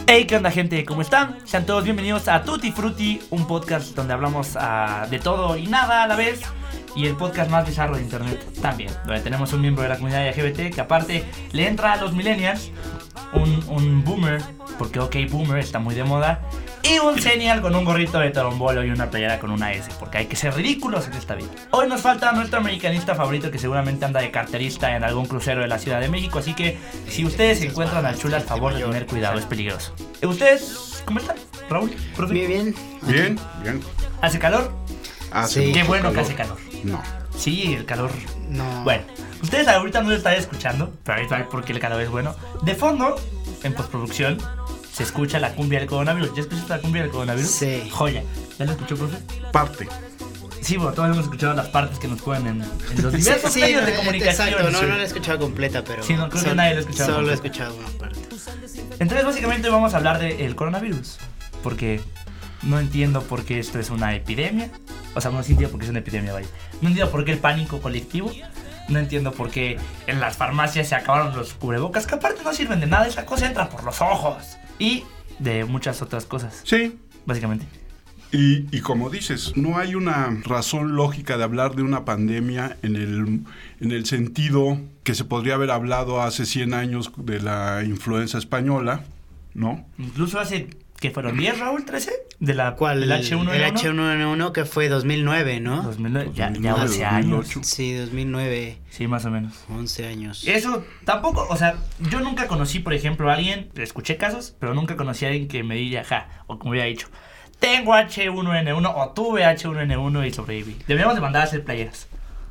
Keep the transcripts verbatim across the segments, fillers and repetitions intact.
Hey, ¿qué onda, gente? ¿Cómo están? Sean todos bienvenidos a Tutti Frutti, un podcast donde hablamos uh, de todo y nada a la vez. Y el podcast más bizarro de internet también, donde tenemos un miembro de la comunidad L G B T que aparte le entra a los millennials, un, un boomer, porque ok, boomer está muy de moda, y un senial con un gorrito de torombolo y una playera con una S, porque hay que ser ridículos en esta vida. Hoy nos falta nuestro americanista favorito que seguramente anda de carterista en algún crucero de la Ciudad de México, así que si ustedes se encuentran al Chula, al favor de tener cuidado, es peligroso. ¿Ustedes cómo están, Raúl? ¿Profe? Bien, bien. Bien, bien. ¿Hace calor? Hace Sí. Qué bueno calor. que hace calor. No. Sí, el calor. No. Bueno, ustedes ahorita no lo están escuchando, pero ahorita ver por qué el calor es bueno. De fondo, en postproducción, se escucha la cumbia del coronavirus. ¿Ya escuchaste la cumbia del coronavirus? Sí. Joya. ¿Ya lo escuchó, profe? Parte. Sí, bueno, todos hemos escuchado las partes que nos ponen en, en los diversos Sí, medios de eh, comunicación. Exacto, no, Sí. no la he escuchado completa, pero... Sí, no, creo que nadie la ha escuchado Solo he completa. escuchado una parte. Entonces, básicamente, hoy vamos a hablar del coronavirus. Porque no entiendo por qué esto es una epidemia. O sea, no entiendo por qué es una epidemia, vaya. No entiendo por qué el pánico colectivo. No entiendo por qué en las farmacias se acabaron los cubrebocas, que aparte no sirven de nada. Esa cosa entra por los ojos. Y de muchas otras cosas, Sí. básicamente. Y, y como dices, no hay una razón lógica de hablar de una pandemia en el, en el sentido que se podría haber hablado hace cien años de la influenza española, ¿no? Incluso hace, ¿qué fueron? ¿diez, Raúl? ¿trece? De la, ¿Cuál? ¿El H uno N uno? El H uno N uno que fue dos mil nueve, ¿no? dos mil nueve, ya, dos mil ya nueve, hace dos mil años. ocho. Sí, dos mil nueve. Sí, más o menos. once años. Eso tampoco, o sea, yo nunca conocí, por ejemplo, a alguien, escuché casos, pero nunca conocí a alguien que me diga, ja, o como hubiera dicho, tengo H uno N uno o tuve H uno N uno y sobreviví. Deberíamos de mandar a hacer playeras.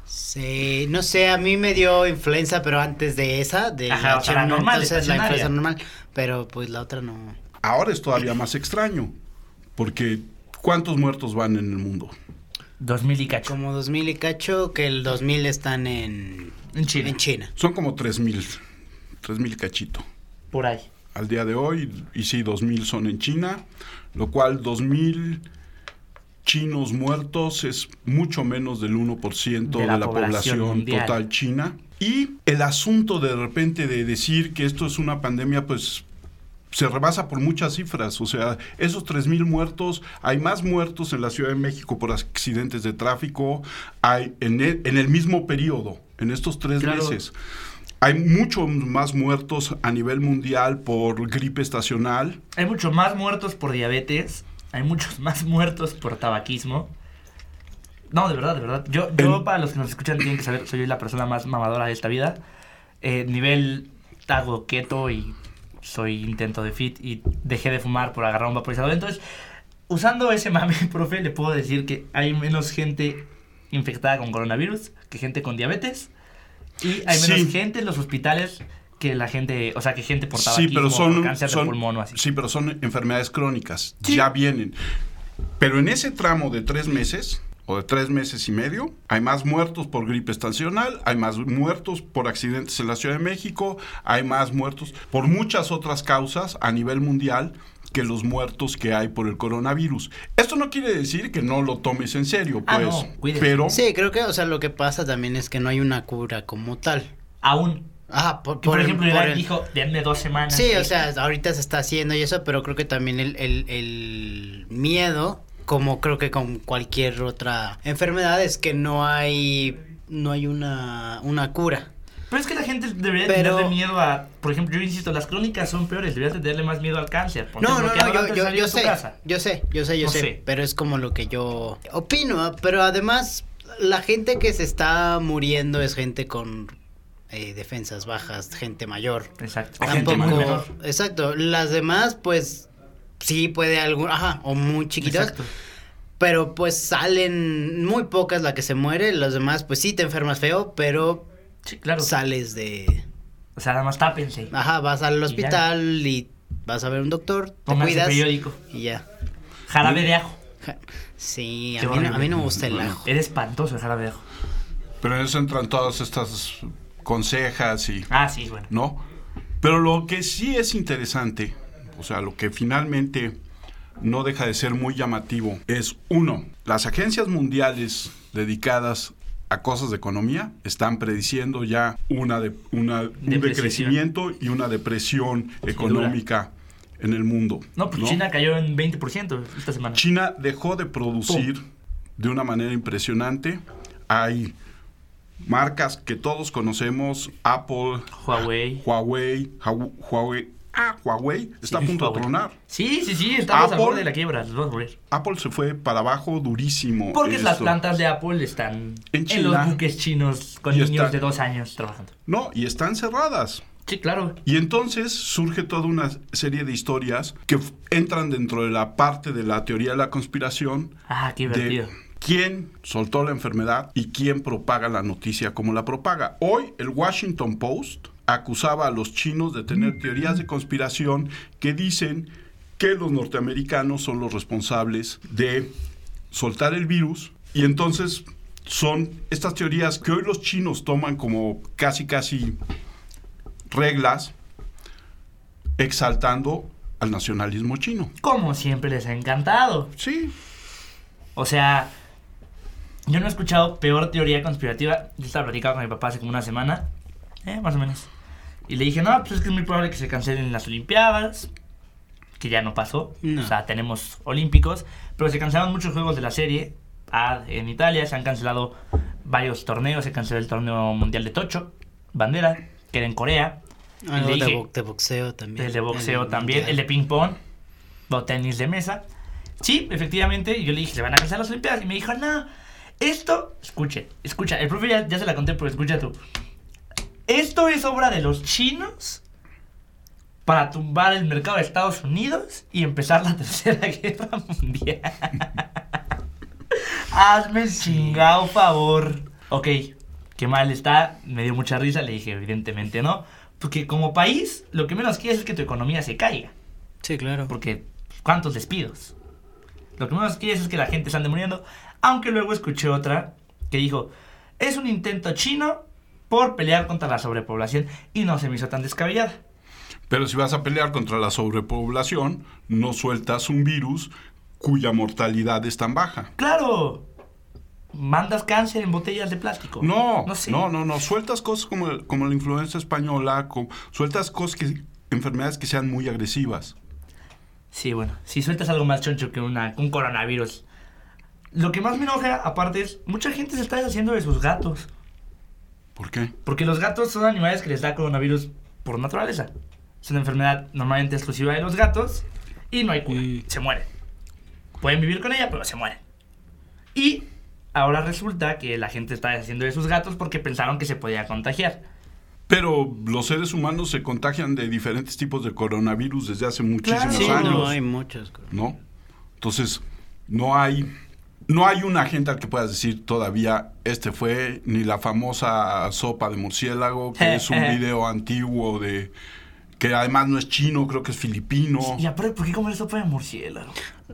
Sí, no sé, a mí me dio influenza, pero antes de esa, de Ajá, o sea, la normal, entonces la estacionaria. influenza normal, pero pues la otra no. Ahora es todavía más extraño, porque ¿cuántos muertos van en el mundo? Dos mil y cacho. Como dos mil y cacho, que el dos mil están en... En Chile. En China. Son como tres mil, tres mil cachito. Por ahí. Al día de hoy, y sí, dos mil son en China, lo cual dos mil chinos muertos es mucho menos del uno por ciento De de la la, población población, mundial. total china. Y el asunto de repente de decir que esto es una pandemia, pues se rebasa por muchas cifras. O sea, esos tres mil muertos, hay más muertos en la Ciudad de México por accidentes de tráfico, hay en el, en el mismo periodo, en estos tres Claro. meses. Hay muchos más muertos a nivel mundial por gripe estacional. Hay muchos más muertos por diabetes, hay muchos más muertos por tabaquismo. No, de verdad, de verdad. Yo, yo En- para los que nos escuchan, tienen que saber, soy la persona más mamadora de esta vida. Eh, nivel, hago keto y soy intento de fit y dejé de fumar por agarrar un vaporizador. Entonces, usando ese mame, profe, le puedo decir que hay menos gente infectada con coronavirus que gente con diabetes. Y hay menos Sí. gente en los hospitales que la gente, o sea, que gente por Sí, tabaquismo, pero son, por cáncer son- de pulmón o así. sí, pero son enfermedades crónicas, Sí. ya vienen. Pero en ese tramo de tres meses o de tres meses y medio, hay más muertos por gripe estacional, hay más muertos por accidentes en la Ciudad de México, hay más muertos por muchas otras causas a nivel mundial que los muertos que hay por el coronavirus. Esto no quiere decir que no lo tomes en serio, Ah, pues, no, cuídese. pero Sí, creo que, o sea, lo que pasa también es que no hay una cura como tal. Aún. Ah, por, Que, por, el- ejemplo, por Irán el- dijo, denme dos semanas. Sí, o sea, ahorita se está haciendo y eso, pero creo que también el, el, el miedo, como creo que con cualquier otra enfermedad, es que no hay no hay una, una cura. Pero es que la gente debería Pero- tenerle miedo a... Por ejemplo, yo insisto, las crónicas son peores. Deberías de tenerle más miedo al cáncer. Por No, ejemplo, no, que no, no yo, antes de yo, salir yo de tu sé, casa. yo sé, yo sé, yo No sé, sé. pero es como lo que yo opino, pero además la gente que se está muriendo es gente con eh, defensas bajas, gente mayor. Exacto. O gente Tampoco, muy menor. exacto, las demás pues sí puede algún, ajá, o muy chiquitas, Exacto. pero pues salen muy pocas la que se muere, los demás pues sí te enfermas feo, pero Sí, claro. sales de, O sea, nada más tápense. ajá, vas al Y ya. hospital y vas a ver un doctor, te Pónganse cuidas periódico. y ya. Jarabe de ajo. Ja, sí, Qué a mí, no, a horrible. mí no me gusta el Bueno. ajo. Era espantoso el jarabe de ajo. pero en eso entran todas estas consejas y... Ah, sí, bueno. ¿no? Pero lo que sí es interesante, o sea, lo que finalmente no deja de ser muy llamativo, es uno, las agencias mundiales dedicadas a cosas de economía están prediciendo ya una, de, una un Depreciación. decrecimiento y una depresión económica en el mundo. No, pues ¿no? China cayó en veinte por ciento esta semana. China dejó de producir Pum. de una manera impresionante. Hay marcas que todos conocemos, Apple, Huawei. Huawei, Hua- Huawei, ah, Huawei está Sí, a punto Huawei. de tronar. Sí, sí, sí, estamos Apple- al borde de la quiebra. Los vamos a morir. Apple se fue para abajo durísimo. Porque las esto. plantas de Apple están En en, China. los buques chinos con Y niños está- de dos años trabajando. No, y están cerradas. Sí, claro. Y entonces surge toda una serie de historias que f- entran dentro de la parte de la teoría de la conspiración Ah, qué divertido. de quién soltó la enfermedad y quién propaga la noticia como la propaga. Hoy el Washington Post acusaba a los chinos de tener teorías de conspiración que dicen que los norteamericanos son los responsables de soltar el virus, y entonces son estas teorías que hoy los chinos toman como casi casi reglas, exaltando al nacionalismo chino. Como siempre les ha encantado. Sí, O sea, yo no he escuchado peor teoría conspirativa. Yo estaba platicando con mi papá hace como una semana, eh, más o menos. Y le dije, no, pues es que es muy probable que se cancelen las Olimpiadas, que ya no pasó. No. O sea, tenemos Olímpicos, pero se cancelaron muchos juegos de la Serie A en Italia. Se han cancelado varios torneos. Se canceló el torneo mundial de Tocho, bandera, que era en Corea. Ah, Y le de, dije- bo- de boxeo también. El de boxeo El también, mundial. el de ping pong, o tenis de mesa. Sí, efectivamente, yo le dije, se van a cancelar las Olimpiadas. Y me dijo, no, esto, escuche, escucha, el profe ya, ya se la conté, pero escucha tú. Esto es obra de los chinos para tumbar el mercado de Estados Unidos y empezar la tercera guerra mundial. Hazme el chingado favor. Ok, qué mal está, me dio mucha risa, le dije, evidentemente no. Porque como país, lo que menos quieres es que tu economía se caiga. Sí, claro. Porque, ¿cuántos despidos? Lo que menos quieres es que la gente se ande muriendo. Aunque luego escuché otra que dijo, es un intento chino por pelear contra la sobrepoblación. Y no se me hizo tan descabellada. pero si vas a pelear contra la sobrepoblación, no sueltas un virus cuya mortalidad es tan baja. ¡Claro! Mandas cáncer en botellas de plástico. No, no sé. no, no, no. Sueltas cosas como, como la influenza española, como, sueltas cosas que, enfermedades que sean muy agresivas. Sí, bueno, si sueltas algo más choncho que una, un coronavirus. Lo que más me enoja, aparte, es mucha gente se está deshaciendo de sus gatos. ¿Por qué? Porque los gatos son animales que les da coronavirus por naturaleza. Es una enfermedad normalmente exclusiva de los gatos y no hay cura. Mm. Se mueren. Pueden vivir con ella, pero se mueren. Y ahora resulta que la gente está deshaciendo de sus gatos porque pensaron que se podía contagiar. Pero los seres humanos se contagian de diferentes tipos de coronavirus desde hace muchísimos Claro. Sí, años. no hay muchos. ¿No? Entonces, no hay, no hay un agente al que puedas decir todavía, este fue, ni la famosa sopa de murciélago, que es un video antiguo de, que además no es chino, creo que es filipino. Y aparte, ¿por qué comer sopa de murciélago?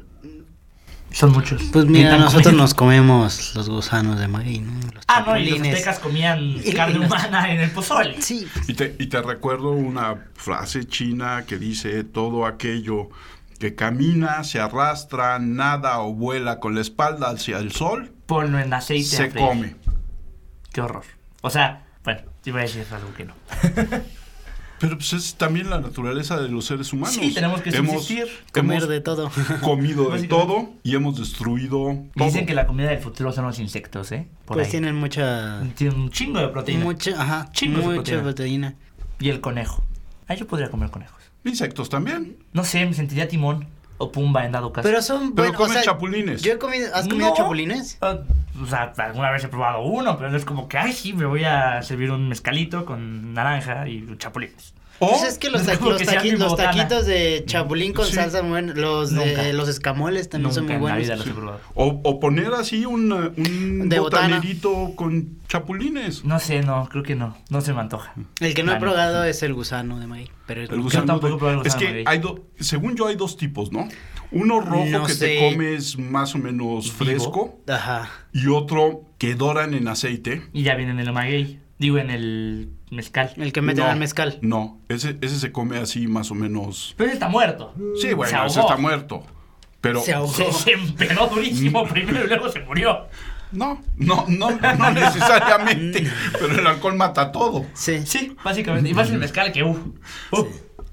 Son muchos. Pues mira, Intentan nosotros comer. nos comemos los gusanos de maíz, ¿no? Los Ah, no, y los chapulines. aztecas comían Y carne los- humana en el pozole. Sí. Y te, y te recuerdo una frase china que dice, todo aquello que camina, se arrastra, nada o vuela con la espalda hacia el sol, Ponlo en aceite. a se freír. come. Qué horror. O sea, bueno, te iba a decir algo que no. Pero pues es también la naturaleza de los seres humanos. Sí, tenemos que hemos, subsistir. Comer hemos de todo. comido de Básicamente. todo y hemos destruido todo. Dicen que la comida del futuro son los insectos, ¿eh? Por Pues ahí. tienen mucha... Tienen un chingo de proteína. Mucha, ajá, Chingos de mucha proteína. proteína. Y el conejo. Ah, yo podría comer conejos. Insectos también. No sé, me sentiría Timón o Pumba en dado caso. Pero son Pero buenos, comen o sea, chapulines. Yo he comido, ¿has comido No. chapulines? Ah, o sea, alguna vez he probado uno, pero no es como que, ay, sí, me voy a servir un mezcalito con naranja y chapulines. O, Pues es que los, no es taqui- como los, que sea taqui- mi los botana. taquitos de chapulín con Sí. salsa, bueno, los Nunca. de los escamoles también son Nunca muy en la buenos. vida los Sí. he probado. o- o poner así un, un De botana. botanerito con chapulines. No sé, no, creo que no. No se me antoja. El que no La he neta. probado es el gusano de maíz. Pero es El muy- gusano tampoco de- probé el es gusano que de maíz. hay dos, según yo hay dos tipos, ¿no? Uno rojo No que sé. te comes más o menos Vivo. fresco Ajá. y otro que doran en aceite. Y ya viene en el maguey. Digo, en el mezcal. El que meten No, al mezcal. No, ese, ese se come así más o menos. Pero ese está muerto. Sí, Se bueno, ahogó. ese está muerto. Pero Se ahogó. Se, se empedó durísimo primero y luego se murió. no, no, no, no necesariamente. Pero el alcohol mata todo. Sí. Sí, básicamente. Y más el mezcal que, uff. Uh.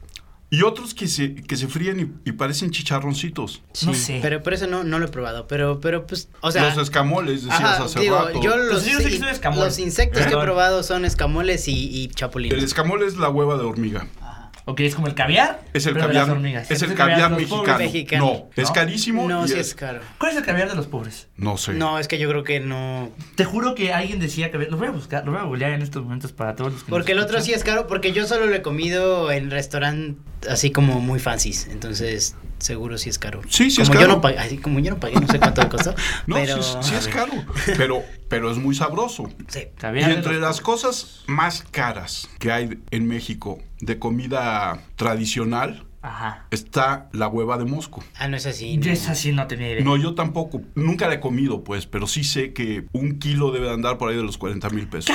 Y otros que se, que se fríen y, y parecen chicharroncitos. Sí, No sé. Pero por eso no, no lo he probado. Pero, pero pues, o sea. Los escamoles, decías ajá, hace digo, rato. yo los, Pues yo sé que son escamoles. los insectos que he Perdón. probado son escamoles y, y El chapulines. escamole es la hueva de hormiga. Ok, es como el caviar. Es el pero de caviar, las hormigas. es el de caviar los mexicano. pobres. mexicano. No, es ¿No? carísimo. No, y sí es- es caro. ¿Cuál es el caviar de los pobres? No sé. No, es que yo creo que no. Te juro que alguien decía que... Lo voy a buscar, lo voy a googlear en estos momentos para todos los que Porque el nos otro sí escuchan. es caro, porque yo solo lo he comido en restaurantes así como muy fancies, entonces seguro sí es caro. Sí, sí como es yo caro. no pagué, así como yo no pagué, no sé cuánto costó, No, pero sí, sí es caro. Pero, pero es muy sabroso. sí. Y Caviar de entre los las pobres. cosas más caras que hay en México de comida tradicional Ajá. está la hueva de mosco. Ah, no es así. Yo no. esa sí no tenía idea. No, yo tampoco. Nunca la he comido, pues, pero sí sé que un kilo debe andar por ahí de los cuarenta mil pesos.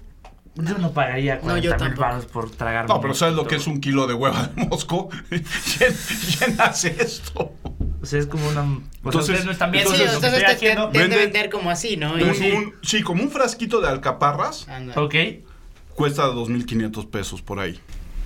Yo no pagaría No, yo cuarenta mil tampoco. baros por tragarme. No, pero ¿sabes lo un que es un kilo de hueva de mosco? ¿Quién, quién hace esto? O sea, es como una... O sea, Entonces- ustedes no están viendo Sí, entonces- lo que entonces estoy te, te, haciendo. te han de Vende- vender como así, ¿no? Y- Un- sí. un- sí, como un frasquito de alcaparras Anda. Ok. cuesta dos mil quinientos pesos por ahí.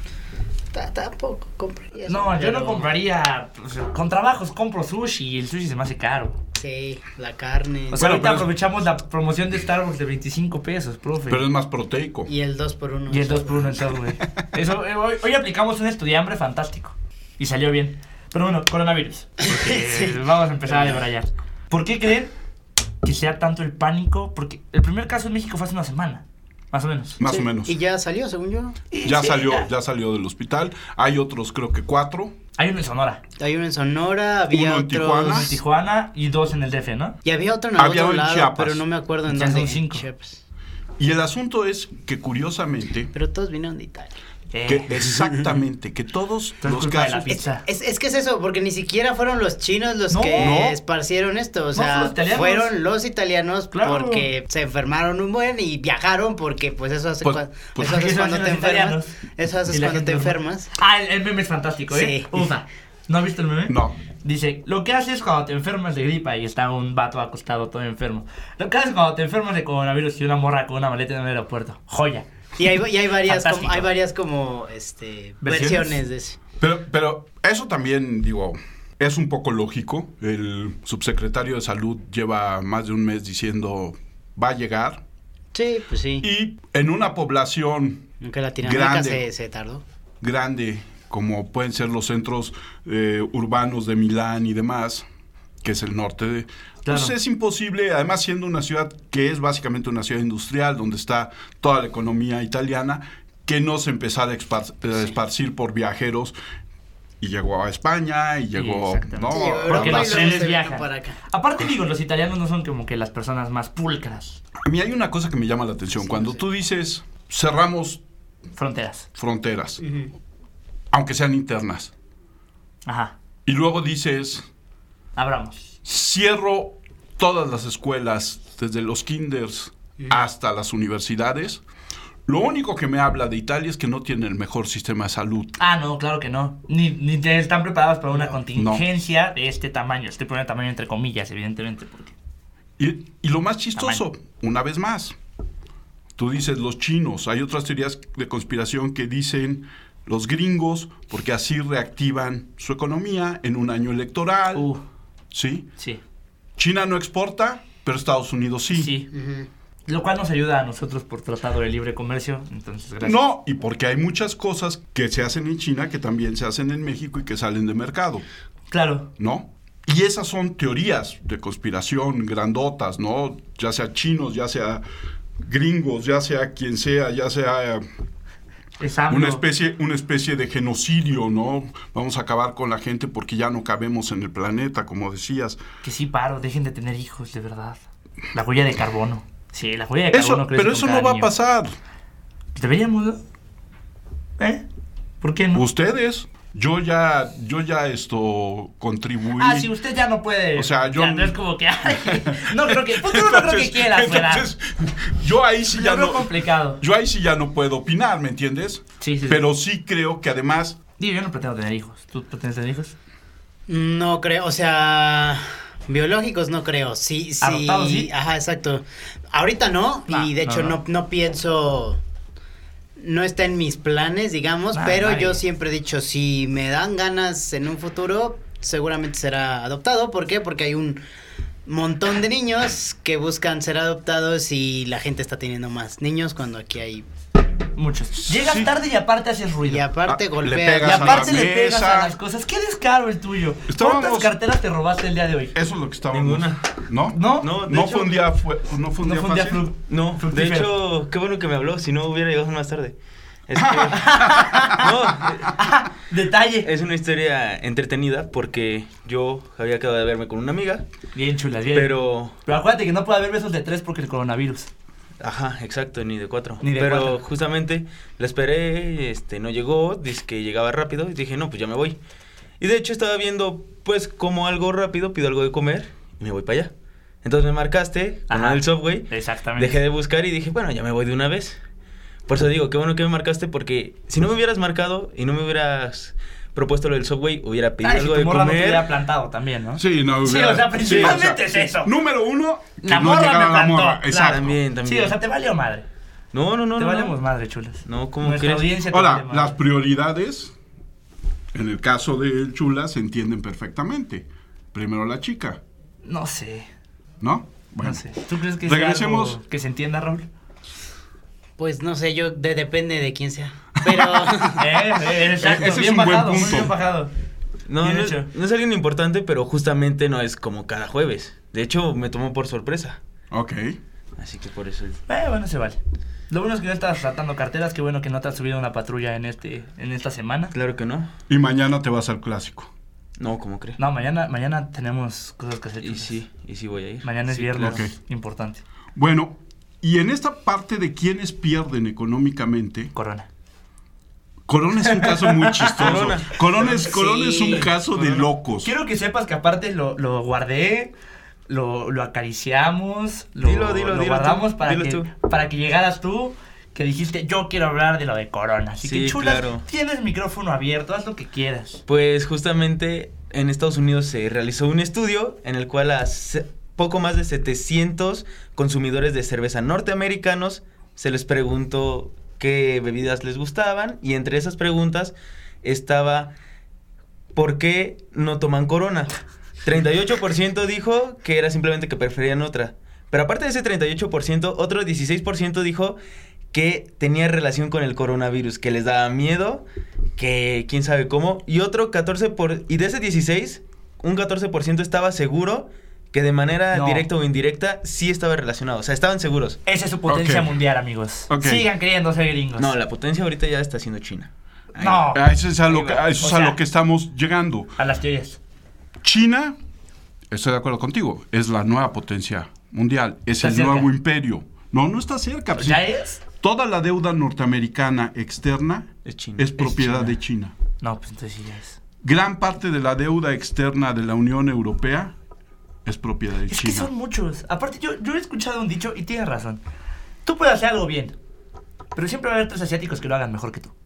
Ta- Tampoco compraría eso, No, yo no pero- compraría... o sea, con trabajos compro sushi y el sushi se me hace caro. Sí, la carne. O sea, Bueno, ahorita pero es- aprovechamos la promoción de Starbucks de veinticinco pesos, profe. Pero es más proteico. Y el dos por uno. Y el dos por uno en Subway. Eso, eh, hoy, hoy aplicamos un estudiambre fantástico. Y salió bien. Pero bueno, coronavirus. Porque Sí. vamos a empezar a debrayar. ¿Por qué creen que sea tanto el pánico? Porque el primer caso en México fue hace una semana. Más o menos. Más Sí, o menos. Y ya salió, según yo. Y Ya sí, salió, ya. ya salió del hospital. Hay otros, creo que cuatro. Hay uno en Sonora, Hay uno en Sonora, había Uno en otros. Tijuana. uno en Tijuana y dos en el D F, ¿no? Y había otro en el Había otro en lado, Chiapas. pero no me acuerdo en Ya dónde. son cinco. Chiapas. Y el asunto es que curiosamente, Pero todos vinieron de Italia. que exactamente, que todos Todo es los culpa de la casos... pizza. Es, es que es eso, porque ni siquiera fueron los chinos los No. que No. esparcieron esto, o No, sea, fueron los italianos. fueron los italianos Claro. porque se enfermaron un buen y viajaron porque pues eso hace, Pues- cua- pues- eso haces Eso cuando hacen te los enfermas, italianos. eso Y haces la cuando gente te no- enfermas. Ah, el, el meme es fantástico, ¿eh? Sí. Ufa. ¿No has visto el meme? No. Dice, lo que haces cuando te enfermas de gripa y está un vato acostado todo enfermo. Lo que haces cuando te enfermas de coronavirus y una morra con una maleta en el aeropuerto. Joya. Y hay, y hay varias como, Fantástico. hay varias como este ¿Versiones? versiones de eso. Pero, pero eso también, digo, es un poco lógico. El subsecretario de Salud lleva más de un mes diciendo va a llegar. Sí, pues sí. Y en una población Aunque Latinoamérica grande. se, se tardó. grande, como pueden ser los centros eh, urbanos de Milán y demás, que es el norte de... Claro. Pues es imposible, además siendo una ciudad que es básicamente una ciudad industrial, donde está toda la economía italiana, que no se empezara a espar- a esparcir por viajeros. Y llegó a España, y llegó... Exactamente. ¿no? Sí, llegó a Porque Europa los y luego trenes se vino viajan. para acá. Aparte digo, los italianos no son como que las personas más pulcras. A mí hay una cosa que me llama la atención. Sí, Cuando sí. tú dices, cerramos Fronteras. fronteras, Ujú. aunque sean internas, Ajá. y luego dices... Abramos. Cierro todas las escuelas, desde los kinders hasta las universidades. Lo único que me habla de Italia es que no tiene el mejor sistema de salud. Ah, no, claro que no. Ni, ni te- están preparados para una contingencia de este tamaño. Estoy poniendo tamaño entre comillas, evidentemente, porque... Y, y lo más chistoso, una vez más, tú dices los chinos, hay otras teorías de conspiración que dicen los gringos, porque así reactivan su economía en un año electoral. Uh, ¿Sí? sí. China no exporta, pero Estados Unidos sí. Sí. Ujú. Lo cual nos ayuda a nosotros por tratado de libre comercio. Entonces, gracias. No, y porque hay muchas cosas que se hacen en China que también se hacen en México y que salen de mercado, Claro. ¿no? Y esas son teorías de conspiración grandotas, ¿no? Ya sea chinos, ya sea gringos, ya sea quien sea, ya sea Es AMLO. una especie, una especie de genocidio, ¿no? Vamos a acabar con la gente porque ya no cabemos en el planeta, como decías. Que sí paro, dejen de tener hijos, de verdad. La huella de carbono. Sí, la huella de carbono Eso, crece pero con eso cada no va niño. a pasar. Deberíamos, ¿no? ¿Eh? ¿Por qué no? Ustedes, yo ya, yo ya esto contribuí. Ah, si usted ya no puede. O sea, yo- Ya, no es como que. Ay, no creo que. Futuro no creo que quiera, fuera. entonces, yo ahí sí ya Lo veo no, complicado. yo ahí sí ya no puedo opinar, ¿me entiendes? Sí, sí, sí. Pero sí creo que además, Digo, yo no pretendo tener hijos. ¿Tú pretendes tener hijos? No creo, o sea, biológicos no creo. Sí, sí. ¿Adoptados, sí? Ajá, exacto. Ahorita no, No, y de no, hecho no. no, no pienso no está en mis planes, digamos, Ah, pero nadie. yo siempre he dicho, si me dan ganas en un futuro, seguramente será adoptado. ¿Por qué? Porque hay un montón de niños que buscan ser adoptados y la gente está teniendo más niños cuando aquí hay... Muchos. Llegas Sí. tarde y aparte haces ruido. Y aparte Ah, le golpea. Y pegas a la aparte le pegas mesa. a las cosas. ¡Qué descaro el tuyo! Estábamos- ¿Cuántas carteras te robaste el día de hoy? Eso es lo que estábamos. Ninguna. ¿No? ¿No? No, de No hecho, fue un día, fue, no fue un No día fue un día fácil. flu- No, de fructífero. hecho, qué bueno que me habló, si no hubiera llegado más tarde. Es que, no, Detalle. es una historia entretenida porque yo había acabado de verme con una amiga, Bien chulas, bien. pero, Pero acuérdate que no puede haber besos de tres porque el coronavirus. ajá, exacto, ni de cuatro. Ni de pero cuatro. justamente la esperé, este, no llegó, dice que llegaba rápido y dije, no, pues ya me voy. Y de hecho estaba viendo, pues, como algo rápido, pido algo de comer y me voy para allá. Entonces me marcaste con Ajá. el Subway, Exactamente. dejé de buscar y dije, bueno, ya me voy de una vez. Por eso digo, qué bueno que me marcaste porque si no me hubieras marcado y no me hubieras propuesto lo del Subway, hubiera pedido Ay, si algo tu de morra no te comer. hubiera plantado también, ¿no? Sí, no Sí, hubiera- o sea, principalmente es eso. Número uno, que La no morra llegara me la plantó, morra. claro. Exacto. También, también. Sí, o sea, te valió madre. No, no, no, te no. valemos no. madre, chulas. No, ¿cómo Nuestra crees? audiencia te vale Ahora, madre. las prioridades, en el caso del Chula, se entienden perfectamente. Primero la chica, No sé, ¿no? Bueno, no sé. ¿Tú crees que regresemos. sea algo que se entienda, Raúl? Pues no sé, yo de, depende de quién sea. Pero Eh, eh, exacto, Ese es bien un buen bajado, muy punto. bien bajado. No, Bien no, hecho. no es alguien importante, pero justamente no es como cada jueves. De hecho, me tomó por sorpresa. Ok. Así que por eso. Eh, bueno, se vale. Lo bueno es que no estás tratando carteras, qué bueno que no te has subido a una patrulla en este en esta semana. Claro que no. Y mañana te vas al clásico. No, ¿cómo crees? No, mañana mañana tenemos cosas que hacer. Y chulas. sí, y sí voy a ir. Mañana es Sí, viernes, claro. importante. Bueno, y en esta parte de quienes pierden económicamente, Corona. Corona es un caso muy chistoso. Corona. Corona es, Sí. Corona es un caso de Corona. locos. Quiero que sepas que aparte lo, lo guardé, lo, lo acariciamos, lo, Dilo, dilo, lo dilo guardamos tú, para, dilo que, tú. para que llegaras tú, que dijiste, yo quiero hablar de lo de Corona. Así Sí, que chulas, claro. tienes micrófono abierto, haz lo que quieras. Pues justamente en Estados Unidos se realizó un estudio en el cual a se- poco más de setecientos consumidores de cerveza norteamericanos se les preguntó qué bebidas les gustaban y entre esas preguntas estaba ¿por qué no toman Corona? treinta y ocho por ciento dijo que era simplemente que preferían otra. Pero aparte de ese treinta y ocho por ciento, otro dieciséis por ciento dijo que tenía relación con el coronavirus, que les daba miedo, que quién sabe cómo, y otro catorce por ciento, y de ese dieciséis, un catorce por ciento estaba seguro que de manera No. directa o indirecta sí estaba relacionado, o sea, estaban seguros. Esa es su potencia Ok. mundial, amigos. Ok. Sigan creyendo ser gringos. No, la potencia ahorita ya está siendo China. Ahí. No. A eso es a lo Ahí que, va. a eso O es a sea- lo que estamos llegando. A las teorías. China, estoy de acuerdo contigo, es la nueva potencia mundial, es Está el cerca. nuevo imperio. No, no está cerca. pues, ¿Ya sí. es? Toda la deuda norteamericana externa Es China. es propiedad China. de China. No, pues entonces sí ya es. Gran parte de la deuda externa de la Unión Europea es propiedad de Es China. que son muchos. Aparte, yo, yo he escuchado un dicho y tienes razón. Tú puedes hacer algo bien, pero siempre va a haber tres asiáticos que lo hagan mejor que tú.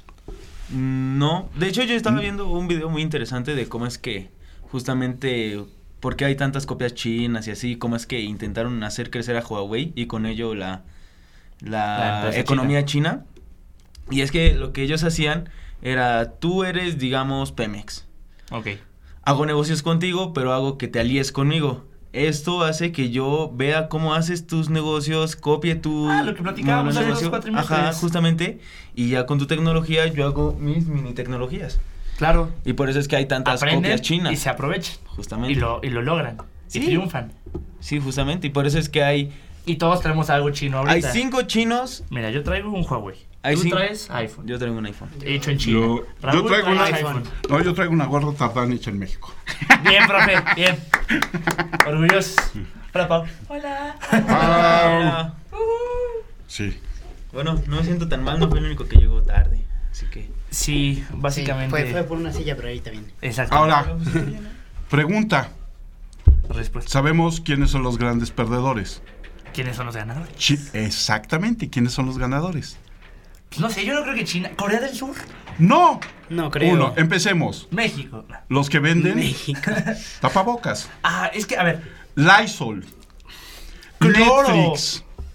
Mm, No, de hecho yo estaba Mm. viendo un video muy interesante de cómo es que justamente por qué hay tantas copias chinas y así, cómo es que intentaron hacer crecer a Huawei y con ello la, La la empresa economía china. Y es que lo que ellos hacían era, tú eres, digamos, Pemex. Ok. Hago negocios contigo, pero hago que te alíes conmigo. Esto hace que yo vea cómo haces tus negocios, copie tu Ah, lo que platicábamos modelo de hace dos negocio. cuatrimestres. Ajá, justamente. Y ya con tu tecnología yo hago mis mini tecnologías. Claro. Y por eso es que hay tantas Aprenden copias chinas. y se aprovechan. Justamente. Y lo, y lo logran. Sí. Y triunfan. Sí, justamente. Y por eso es que hay, Y todos tenemos algo chino ahorita. hay cinco chinos. Mira, yo traigo un Huawei. Hay Tú cinco- traes iPhone. Yo traigo un iPhone. Hecho en China. Yo, Raúl yo traigo trae una, iPhone. no, yo traigo una gorra tardán hecha en México. Bien, profe, bien. Orgullosos. Hola, Pau. Hola. Ah, Sí. bueno, no me siento tan mal, no fui el único que llegó tarde. Así que. Sí, básicamente. Sí, fue, fue por una silla, pero ahorita viene. Exacto. Ahora, pregunta. Respuesta. ¿Sabemos quiénes son los grandes perdedores? ¿Quiénes son los ganadores? Chi- Exactamente, ¿quiénes son los ganadores? Pues no sé, yo no creo que China. Corea del Sur. No. No creo. Uno, empecemos. México. Los que venden México. tapabocas, Ah, es que, a ver. Lysol, Cloro. Netflix,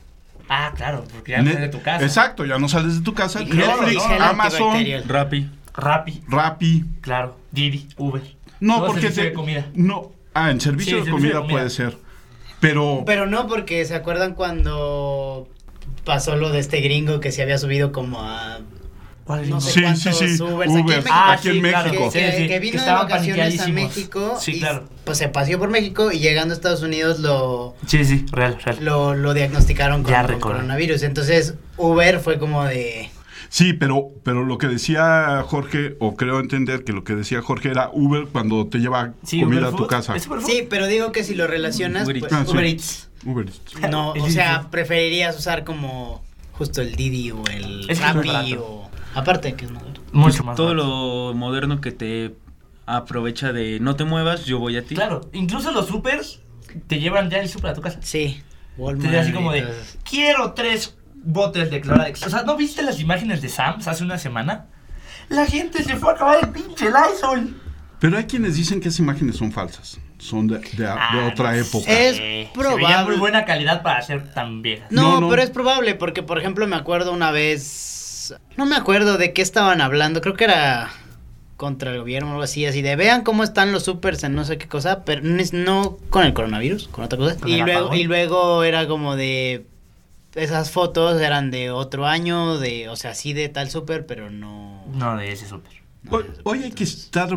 Ah, claro, porque ya no Ne- sales de tu casa. Exacto, ya no sales de tu casa. Y creo Netflix, que gel Amazon, antibacterial. Rappi. Rappi, Rappi. claro. Didi, Uber. No, Todo porque servicio te, de comida. no, ah, en servicio, Sí, de, servicio comida de comida. puede ser. Pero, Pero no, porque ¿se acuerdan cuando pasó lo de este gringo que se había subido como a ¿Cuál es no el sé nombre? Sí, sí, cuántos sí, Ubers aquí en Ubers. México? Ah, aquí en sí, claro. México. que, Sí, sí, que que vino de estaban vacaciones a paniqueadísimos. México Sí, y claro. pues se paseó por México y llegando a Estados Unidos lo Sí, sí, real, real. lo, lo diagnosticaron con, Ya con recuerdo. coronavirus. Entonces Uber fue como de sí, pero, pero lo que decía Jorge, o creo entender que lo que decía Jorge era Uber cuando te lleva Sí, comida Uber a tu Food. casa. ¿Es Uber Food? sí, pero digo que si lo relacionas Uber pues, Eats. Ah, sí. Uber Eats. Uber Eats. No, Es o sea, difícil. preferirías usar como justo el Didi o el Es que es más Rappi barato. o aparte que es más barato. Mucho más. Todo barato. lo moderno que te aprovecha de no te muevas, yo voy a ti. Claro, incluso los supers te llevan ya el super a tu casa. Sí. Te Walmart dicen así como y de, todo eso. quiero tres botes de Clorox. O sea, ¿no viste las imágenes de Sam's hace una semana? La gente se fue a acabar el pinche Lysol. Pero hay quienes dicen que esas imágenes son falsas. Son de, de- de Ah, otra no época. sé. Es Se veía probable. muy buena calidad para ser tan viejas. No, No, no. pero es probable porque, por ejemplo, me acuerdo una vez, no me acuerdo de qué estaban hablando, creo que era contra el gobierno o algo así, así de vean cómo están los supers en no sé qué cosa, pero no es- no con el coronavirus, con otra cosa. Con Y el luego, apagón. y luego era como de, esas fotos eran de otro año, de, o sea, sí de tal super, pero no. No, de ese super. no Hoy, de ese hoy super, hay que entonces. estar,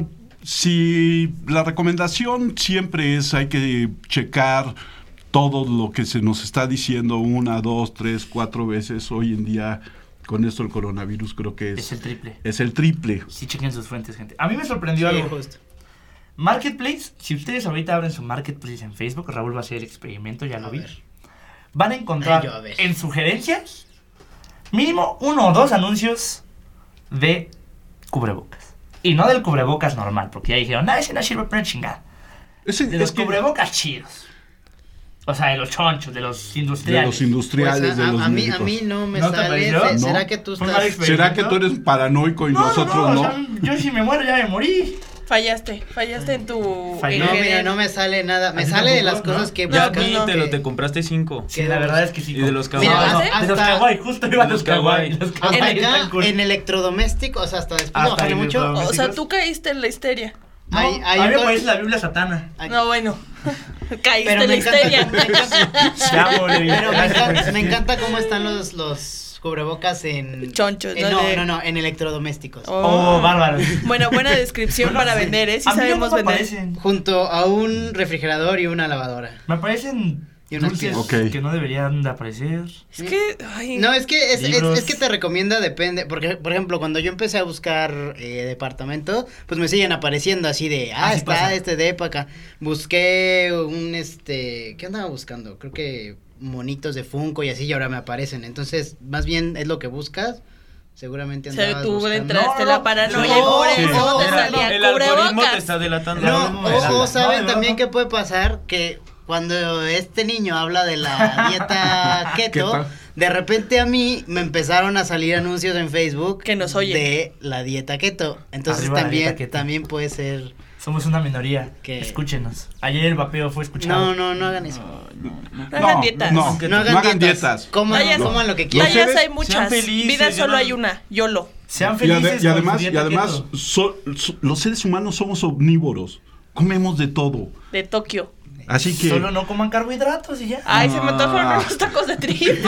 si la recomendación siempre es, hay que checar todo lo que se nos está diciendo una, dos, tres, cuatro veces hoy en día con esto el coronavirus, creo que es, Es el triple. es el triple. Sí, chequen sus fuentes, gente. A mí me sorprendió Sí, algo. justo. Marketplace, si ustedes ahorita abren su Marketplace en Facebook, Raúl va a hacer el experimento, ya A lo vi. ver. Van a encontrar Ay, yo, a ver. en sugerencias mínimo uno o dos anuncios de cubrebocas. Y no del cubrebocas normal, porque ya dijeron, no, ese no sirve para una chingada. Ese- De los es que- cubrebocas chidos. O sea, de los chonchos, de los de industriales. los industriales, Pues, a, de los a mí, a médicos. mí no me ¿No te sale. pareció? ¿se- ¿Será No. que tú Fue estás? mal experimento. ¿Será que tú eres paranoico y No, no, nosotros no, no? o sea, yo si me muero ya me morí. Fallaste, fallaste en tu... Fallé. en No, querer. mira, no me sale nada. Me ¿A ti sale de las tampoco? cosas ¿No? que No, Ya pues no. admítelo, que- te compraste cinco. Sí, la verdad es que sí. Y de los No, Mira, no, hasta- de los hasta- kawaii, justo iba a los los kawaii. kawaii. Los Hasta kawaii acá, están cool. en electrodoméstico, o sea, hasta después de Hasta bajarle en mucho. electrodoméstico. O sea, tú caíste en la histeria. No, hay- hay a mí me un- parece la Biblia satana. Ay, No, bueno. Caíste Pero en la me encanta, histeria. me encanta- Se amo, Levi. pero me Gracias por encanta, me existir. encanta cómo están los, los cubrebocas en... Chonchos, en- ¿no? no, De- no, no, en electrodomésticos. Oh, bárbaro. Bueno, buena descripción Bueno, para sí. vender, ¿eh? Sí A mí sabemos no me vender. parecen. Junto a un refrigerador y una lavadora. Me parecen Y unas dulces piedras. Ok. que no deberían de aparecer. Es que, ay, No, es que es, es, Libros. es que te recomienda, depende, porque por ejemplo, cuando yo empecé a buscar eh, departamento, pues me siguen apareciendo así de, ah, Así está pasa. este depa acá. Busqué un este, ¿qué andaba buscando? Creo que monitos de Funko y así y ahora me aparecen. Entonces, más bien es lo que buscas. Seguramente o sea, andabas tú buscando. entraste No, la no, paranoia no, y por sí. eso te No, salía El algoritmo te cubrebocas. está delatando. No, No, o, no, o saben no, también no. que puede pasar que cuando este niño habla de la dieta keto, Keto. de repente a mí me empezaron a salir anuncios en Facebook Que nos oyen. de la dieta keto. Entonces Arriba la también dieta keto. también puede ser Somos una minoría. ¿Qué? Escúchenos. Ayer el vapeo fue escuchado. No, no, no hagan eso. No hagan dietas. No, No hagan, dietas. dietas. Coman, Tallas- coman lo que Los quieran. Tallas seres hay muchas. sean felices, Vida yo solo no- hay una. YOLO. Sean Y, felices. ade- y con su además, y dieta además keto. so- so- los seres humanos somos omnívoros. Comemos de todo. De Tokio. Así que Solo no coman carbohidratos y ya. Ay, se me antojaron Ah. unos tacos de tripa.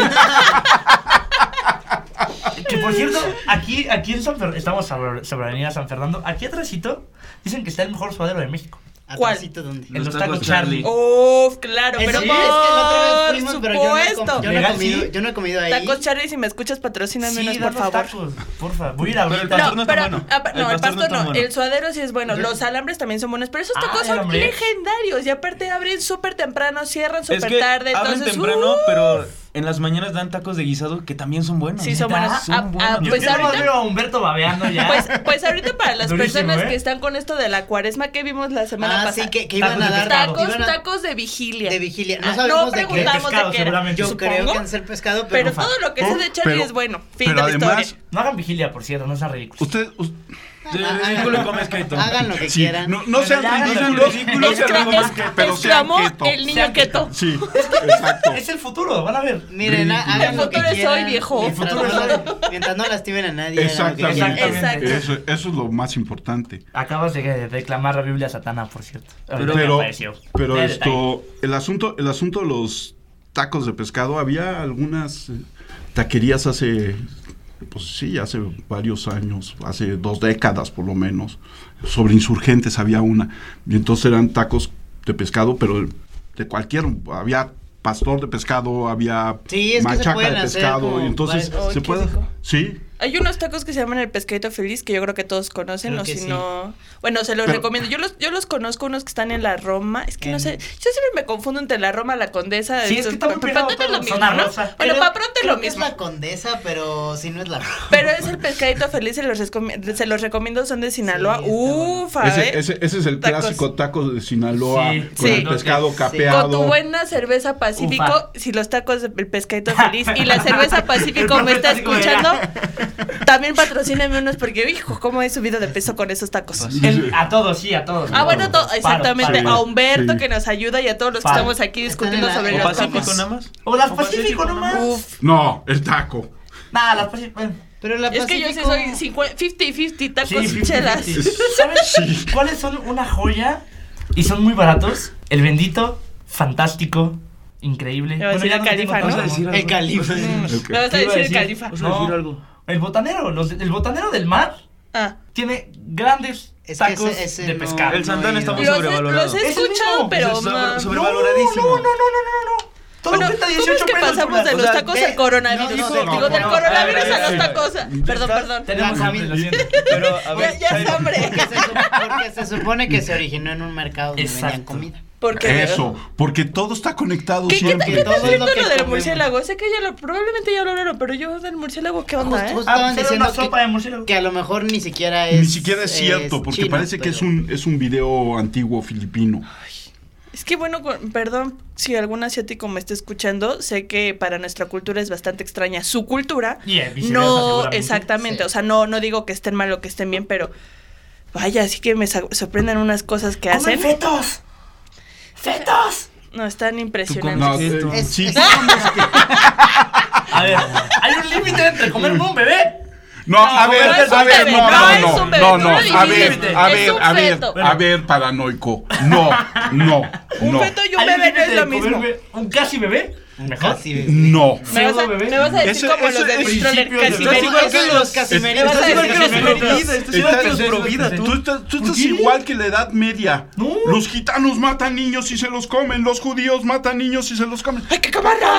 Que por cierto, aquí, aquí en San Fer- estamos sobre, sobre Avenida San Fernando. Aquí atrásito dicen que está el mejor suadero de México. ¿Cuál? Atrásito, ¿dónde? En los, Los tacos tacos Charlie. Charlie. Uf, claro, Eso pero sí, es que la otra vez fuimos, por pero yo no, he com- supuesto. yo, no he ¿Legal, comido, sí? yo no he comido ahí. Tacos Charlie, si me escuchas, patrocíname unos, por danos favor. tacos, porfa. Voy a ir Pero el ahorita. pastor No, no está pero, bueno. ah, El no, el pastor no pastor está no, bueno. el suadero sí es bueno, los alambres también son buenos, pero esos Ah, tacos el son alambre. legendarios y aparte abren súper temprano, cierran Es súper que tarde, abren entonces temprano, ¡uh! pero en las mañanas dan tacos de guisado que también son buenos. Sí, son ¿Neta? buenos. Son Ah, buenos. ah, Yo pues ya nomás ahorita, veo a Humberto babeando ya. pues, pues ahorita para las Durísimo, personas ¿eh? que están con esto de la cuaresma que vimos la semana Ah, pasada. sí, que, que iban Tacos a de dar pescado. Tacos, iban a- tacos de vigilia. de vigilia. No Ah, sabemos no de qué. preguntamos pescado, de qué era. seguramente. Yo supongo. creo que han ser pescado, pero Pero todo lo que es de Charlie Pero- es bueno. Fin pero de la además- historia. No hagan vigilia, por cierto, no sean ridículos. usted, us- De ridículo comes keto. hagan lo que sí, quieran. no, no sean Ya, ridículos, ridículos, no sean Excla- ridículos, ex- pero sean exclamó keto. el niño Sean keto. Sí. Es que Exacto. Es el futuro, van a ver. Miren, ha- hagan El lo que futuro es quieran. hoy, viejo. Mientras, El futuro no, mientras no lastimen a nadie. hagan lo que Exactamente. quieran. Exacto. Eso, eso es lo más importante. Acabas de reclamar la Biblia Satana, por cierto. Ahorita me Pero, apareció. pero De esto, el asunto, el asunto de los tacos de pescado, había algunas eh, taquerías hace, pues sí, hace varios años, hace dos décadas por lo menos, sobre Insurgentes había una, y entonces eran tacos de pescado, pero de cualquier, había pastor de pescado, había Sí, es que se machaca pueden de hacer pescado, como y entonces varios- Ay, se qué puede, rico. sí. Hay unos tacos que se llaman el pescadito feliz que yo creo que todos conocen, Creo o que si sí. no... Bueno, se los Pero- recomiendo. Yo los, yo los conozco, unos que están en la Roma. Es que no En- sé, yo siempre me confundo entre la Roma, la Condesa. Sí, es estos- que está muy pa- pegado pa- es lo todo, mismo, zona ¿no? rosa. Bueno, Creo- para pronto es creo lo que mismo. Es la condesa, pero si no es la Pero es el pescadito feliz, se los, recomi- se los recomiendo, son de Sinaloa. Sí, está bueno. Ufa, Ese, ¿eh? ese, ese es el Tacos. clásico taco de Sinaloa, Sí, con sí. el pescado Sí. capeado. Con tu buena cerveza Pacífico, Ufa. si los tacos del pescadito feliz y la cerveza Pacífico El me está profe tático de escuchando, también patrocíname unos porque, hijo, cómo he subido de peso con esos tacos. El- a todos, sí, a todos. Ah, bueno, to- Paro, exactamente. paro. A Humberto Sí. que nos ayuda y a todos los que Paro. estamos aquí discutiendo Están en sobre la- ¿O los Pacífico tacos. nada más? O las ¿O Pacífico nomás. Uf. No, el taco. Nah, las Pacífico. bueno. Pero la Es que yo sí Pacífico- soy cincuenta cincuenta tacos Sí, y fifty, chelas. fifty. ¿Sabes cuáles son una joya? Y son muy baratos. El bendito, fantástico, increíble. Me vas a decir ya el no tengo califa, tanto ¿no? amor. Vas a decir El califa. El que- Me vas a ¿Qué iba decir el califa. Vas a decir algo. El botanero, los de- el botanero del mar Ah. tiene grandes Es que tacos ese- ese de no- pescado. El Santana no he está ido. muy Los, he- sobrevalorado. los he Es el escuchado, mismo. pero Es sobre- ma- sobrevaloradísimo. No, no, no, no, no, no. Todo Bueno, cuesta ¿cómo dieciocho es que pesos, pasamos de Julián? los O sea, tacos ve- al coronavirus? no, no, Digo, no, del no, coronavirus a ver, a los a ver, tacos. Perdón, perdón. Tenemos La hambre, lo comida. siento. Pero, a ver, Ya, ya es Chairo, hambre. Porque se, sup- porque se supone que se originó en un mercado donde vendían Exacto. comida. Porque Eso, porque todo está conectado ¿Qué, qué, siempre. qué está Todo es haciendo lo que lo del comemos. murciélago? Sé que ya lo, probablemente ya lo hablaron, pero yo del murciélago, ¿qué onda, Justo- eh? justo Ah, estaban pues era diciendo una sopa que, de murciélago. que a lo mejor ni siquiera es Ni siquiera es cierto, porque chino, parece que es pero- un, es un video antiguo filipino. Es que bueno, con- perdón si algún asiático me está escuchando, sé que para nuestra cultura es bastante extraña su cultura. Y, eh, viceversa, No, seguramente. exactamente, Sí. o sea, no, no digo que estén mal o que estén bien, pero vaya, así que me sa- sorprenden unas cosas que ¡Comen hacen. fetos! ¡Fetos! No, están comes- impresionantes. No, Sí, eh, esto. Es- sí, es- tú comes que- A ver, hay un límite entre comerme un bebé. No, a ver, no es a un ver, bebé, no, no no, es no, un bebé, no, no no, lo a limite, ver, a es ver, un a ver, feto. a ver, paranoico. No, no, Un no, feto y un Hay bebé no límite es de lo mismo. comerme un casi bebé. Mejor. Casi bebé. no. Me vas, a, Pseudo bebé. me vas a decir Ese- como ese los del es Stroller principios de- Casimiro. Estás igual que Esos los Casimiro. Me vas a Estás igual decir que los Casimiro. pro vida. Estás igual que los Estás- pro vida, Tú, tú. estás- tú ¿Por estás qué? igual que la Edad Media. No. Los gitanos matan niños y se los comen. Los judíos matan niños y se los comen. ¡Hay que comerlos!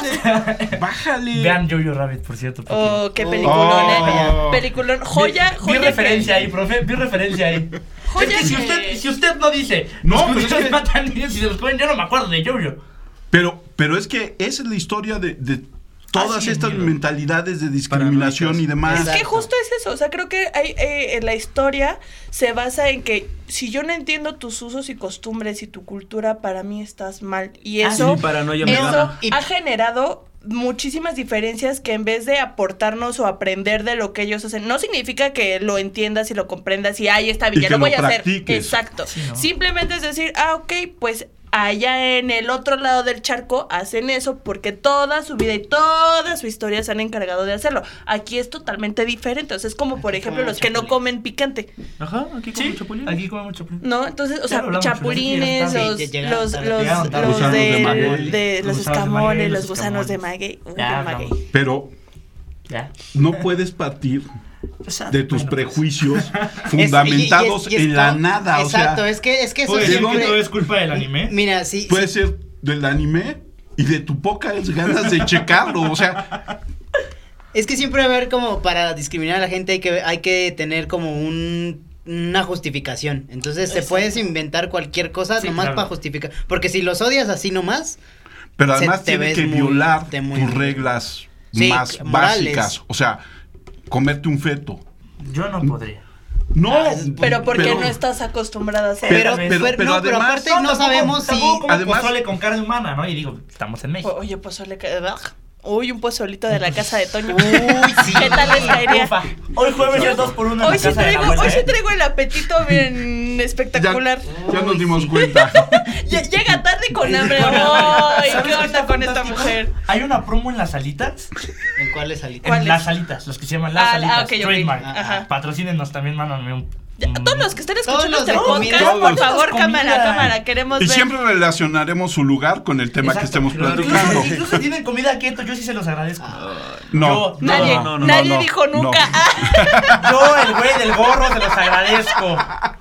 Bájale. Vean Jojo Rabbit, por cierto. porque- Oh, qué Oh, peliculón, eh. ya. Peliculón. Joya, Vi- joya. Vi referencia que- ahí, profe. Vi referencia ahí. Joya Es que si que- usted, si usted no dice, No, los pero es judíos que- matan niños y se los comen, yo no me acuerdo de Jojo. Pero, pero es que esa es la historia de, de todas Ah, sí, estas entiendo. mentalidades de discriminación Paranoicas. y demás. Es que Exacto. justo es eso, o sea, creo que hay, eh, la historia se basa en que si yo no entiendo tus usos y costumbres y tu cultura, para mí estás mal. Y Ah, eso, sí, paranoia me eso gana. Y- ha generado muchísimas diferencias que en vez de aportarnos o aprender de lo que ellos hacen, no significa que lo entiendas y lo comprendas y ahí está bien, Y ya que lo voy lo a hacer. practiques. Exacto. Sí, ¿no? Simplemente es decir, ah, ok, pues allá en el otro lado del charco hacen eso porque toda su vida y toda su historia se han encargado de hacerlo. Aquí es totalmente diferente. O sea, es como, por Aquí ejemplo, comen los que no chapulín. comen picante, Ajá, aquí como Sí, chapulín. aquí come mucho. ¿no? Entonces, o Ya sea, lo hablamos, chapulines, pero los, sí, ya llegaron los, tarde. los, Llegaron tarde. los Gusanos de, de maguey. de Los los gusanos de escamones, maguey, los los gusanos de escamones. maguey. Uy, Ya de hablamos. maguey. Pero Ya. no puedes partir de tus Bueno, prejuicios Es- fundamentados y- y es- y es en la todo- nada. Exacto, o sea, es que, es que eso ¿Puedes decir que siempre- todo es culpa del anime? Mira, sí, puede sí, ser del anime y de tu pocas ganas de checarlo. O sea, es que siempre va a haber como para discriminar a la gente hay que, hay que tener como un una justificación. Entonces te Exacto. puedes inventar cualquier cosa Sí, nomás claro. para justificar. Porque si los odias así nomás, pero Se- además te tiene ves que muy- violar te muy- tus reglas Sí, más morales. básicas. O sea, comerte un feto. Yo no podría. No, Ah, Pero porque pero- no estás acostumbrada a hacer. Pero- eso. pero- pero no, pero además- aparte no, tampoco- sabemos si tampoco como además- pozole con carne humana, ¿no? Y digo, estamos en México. Oye, pozole. que- Uy, un pozolito de la casa de Toño. Uy, sí. ¿Qué tal les caería? Ufa. Hoy jueves es dos por uno en Hoy la sí casa de la traigo, abuela, hoy sí ¿eh? traigo el apetito bien ya, espectacular. ya nos dimos cuenta. Ya- Llega tarde con hambre. Con hambre. ¡Ay, ¿Sabes qué qué onda está con esta fantástico? mujer! Hay una promo en las salitas. ¿En cuáles salita? En ¿Cuáles? las salitas, los que se llaman las Ah, salitas. ah, ok, ok. Trademark. Ajá. Patrocínenos también, mándame un. Ya, un- todos los que estén Todos escuchando los de este comida. podcast, por Todos. favor, Comida. cámara, cámara, queremos Y ver. siempre relacionaremos su lugar con el tema que Exacto. estemos Claro. platicando. Incluso, incluso tienen comida keto, yo sí se los agradezco. No, Yo- no, Nadie, no, no, no, nadie no, dijo no. nunca. Ah, Yo, el güey del gorro, se los agradezco.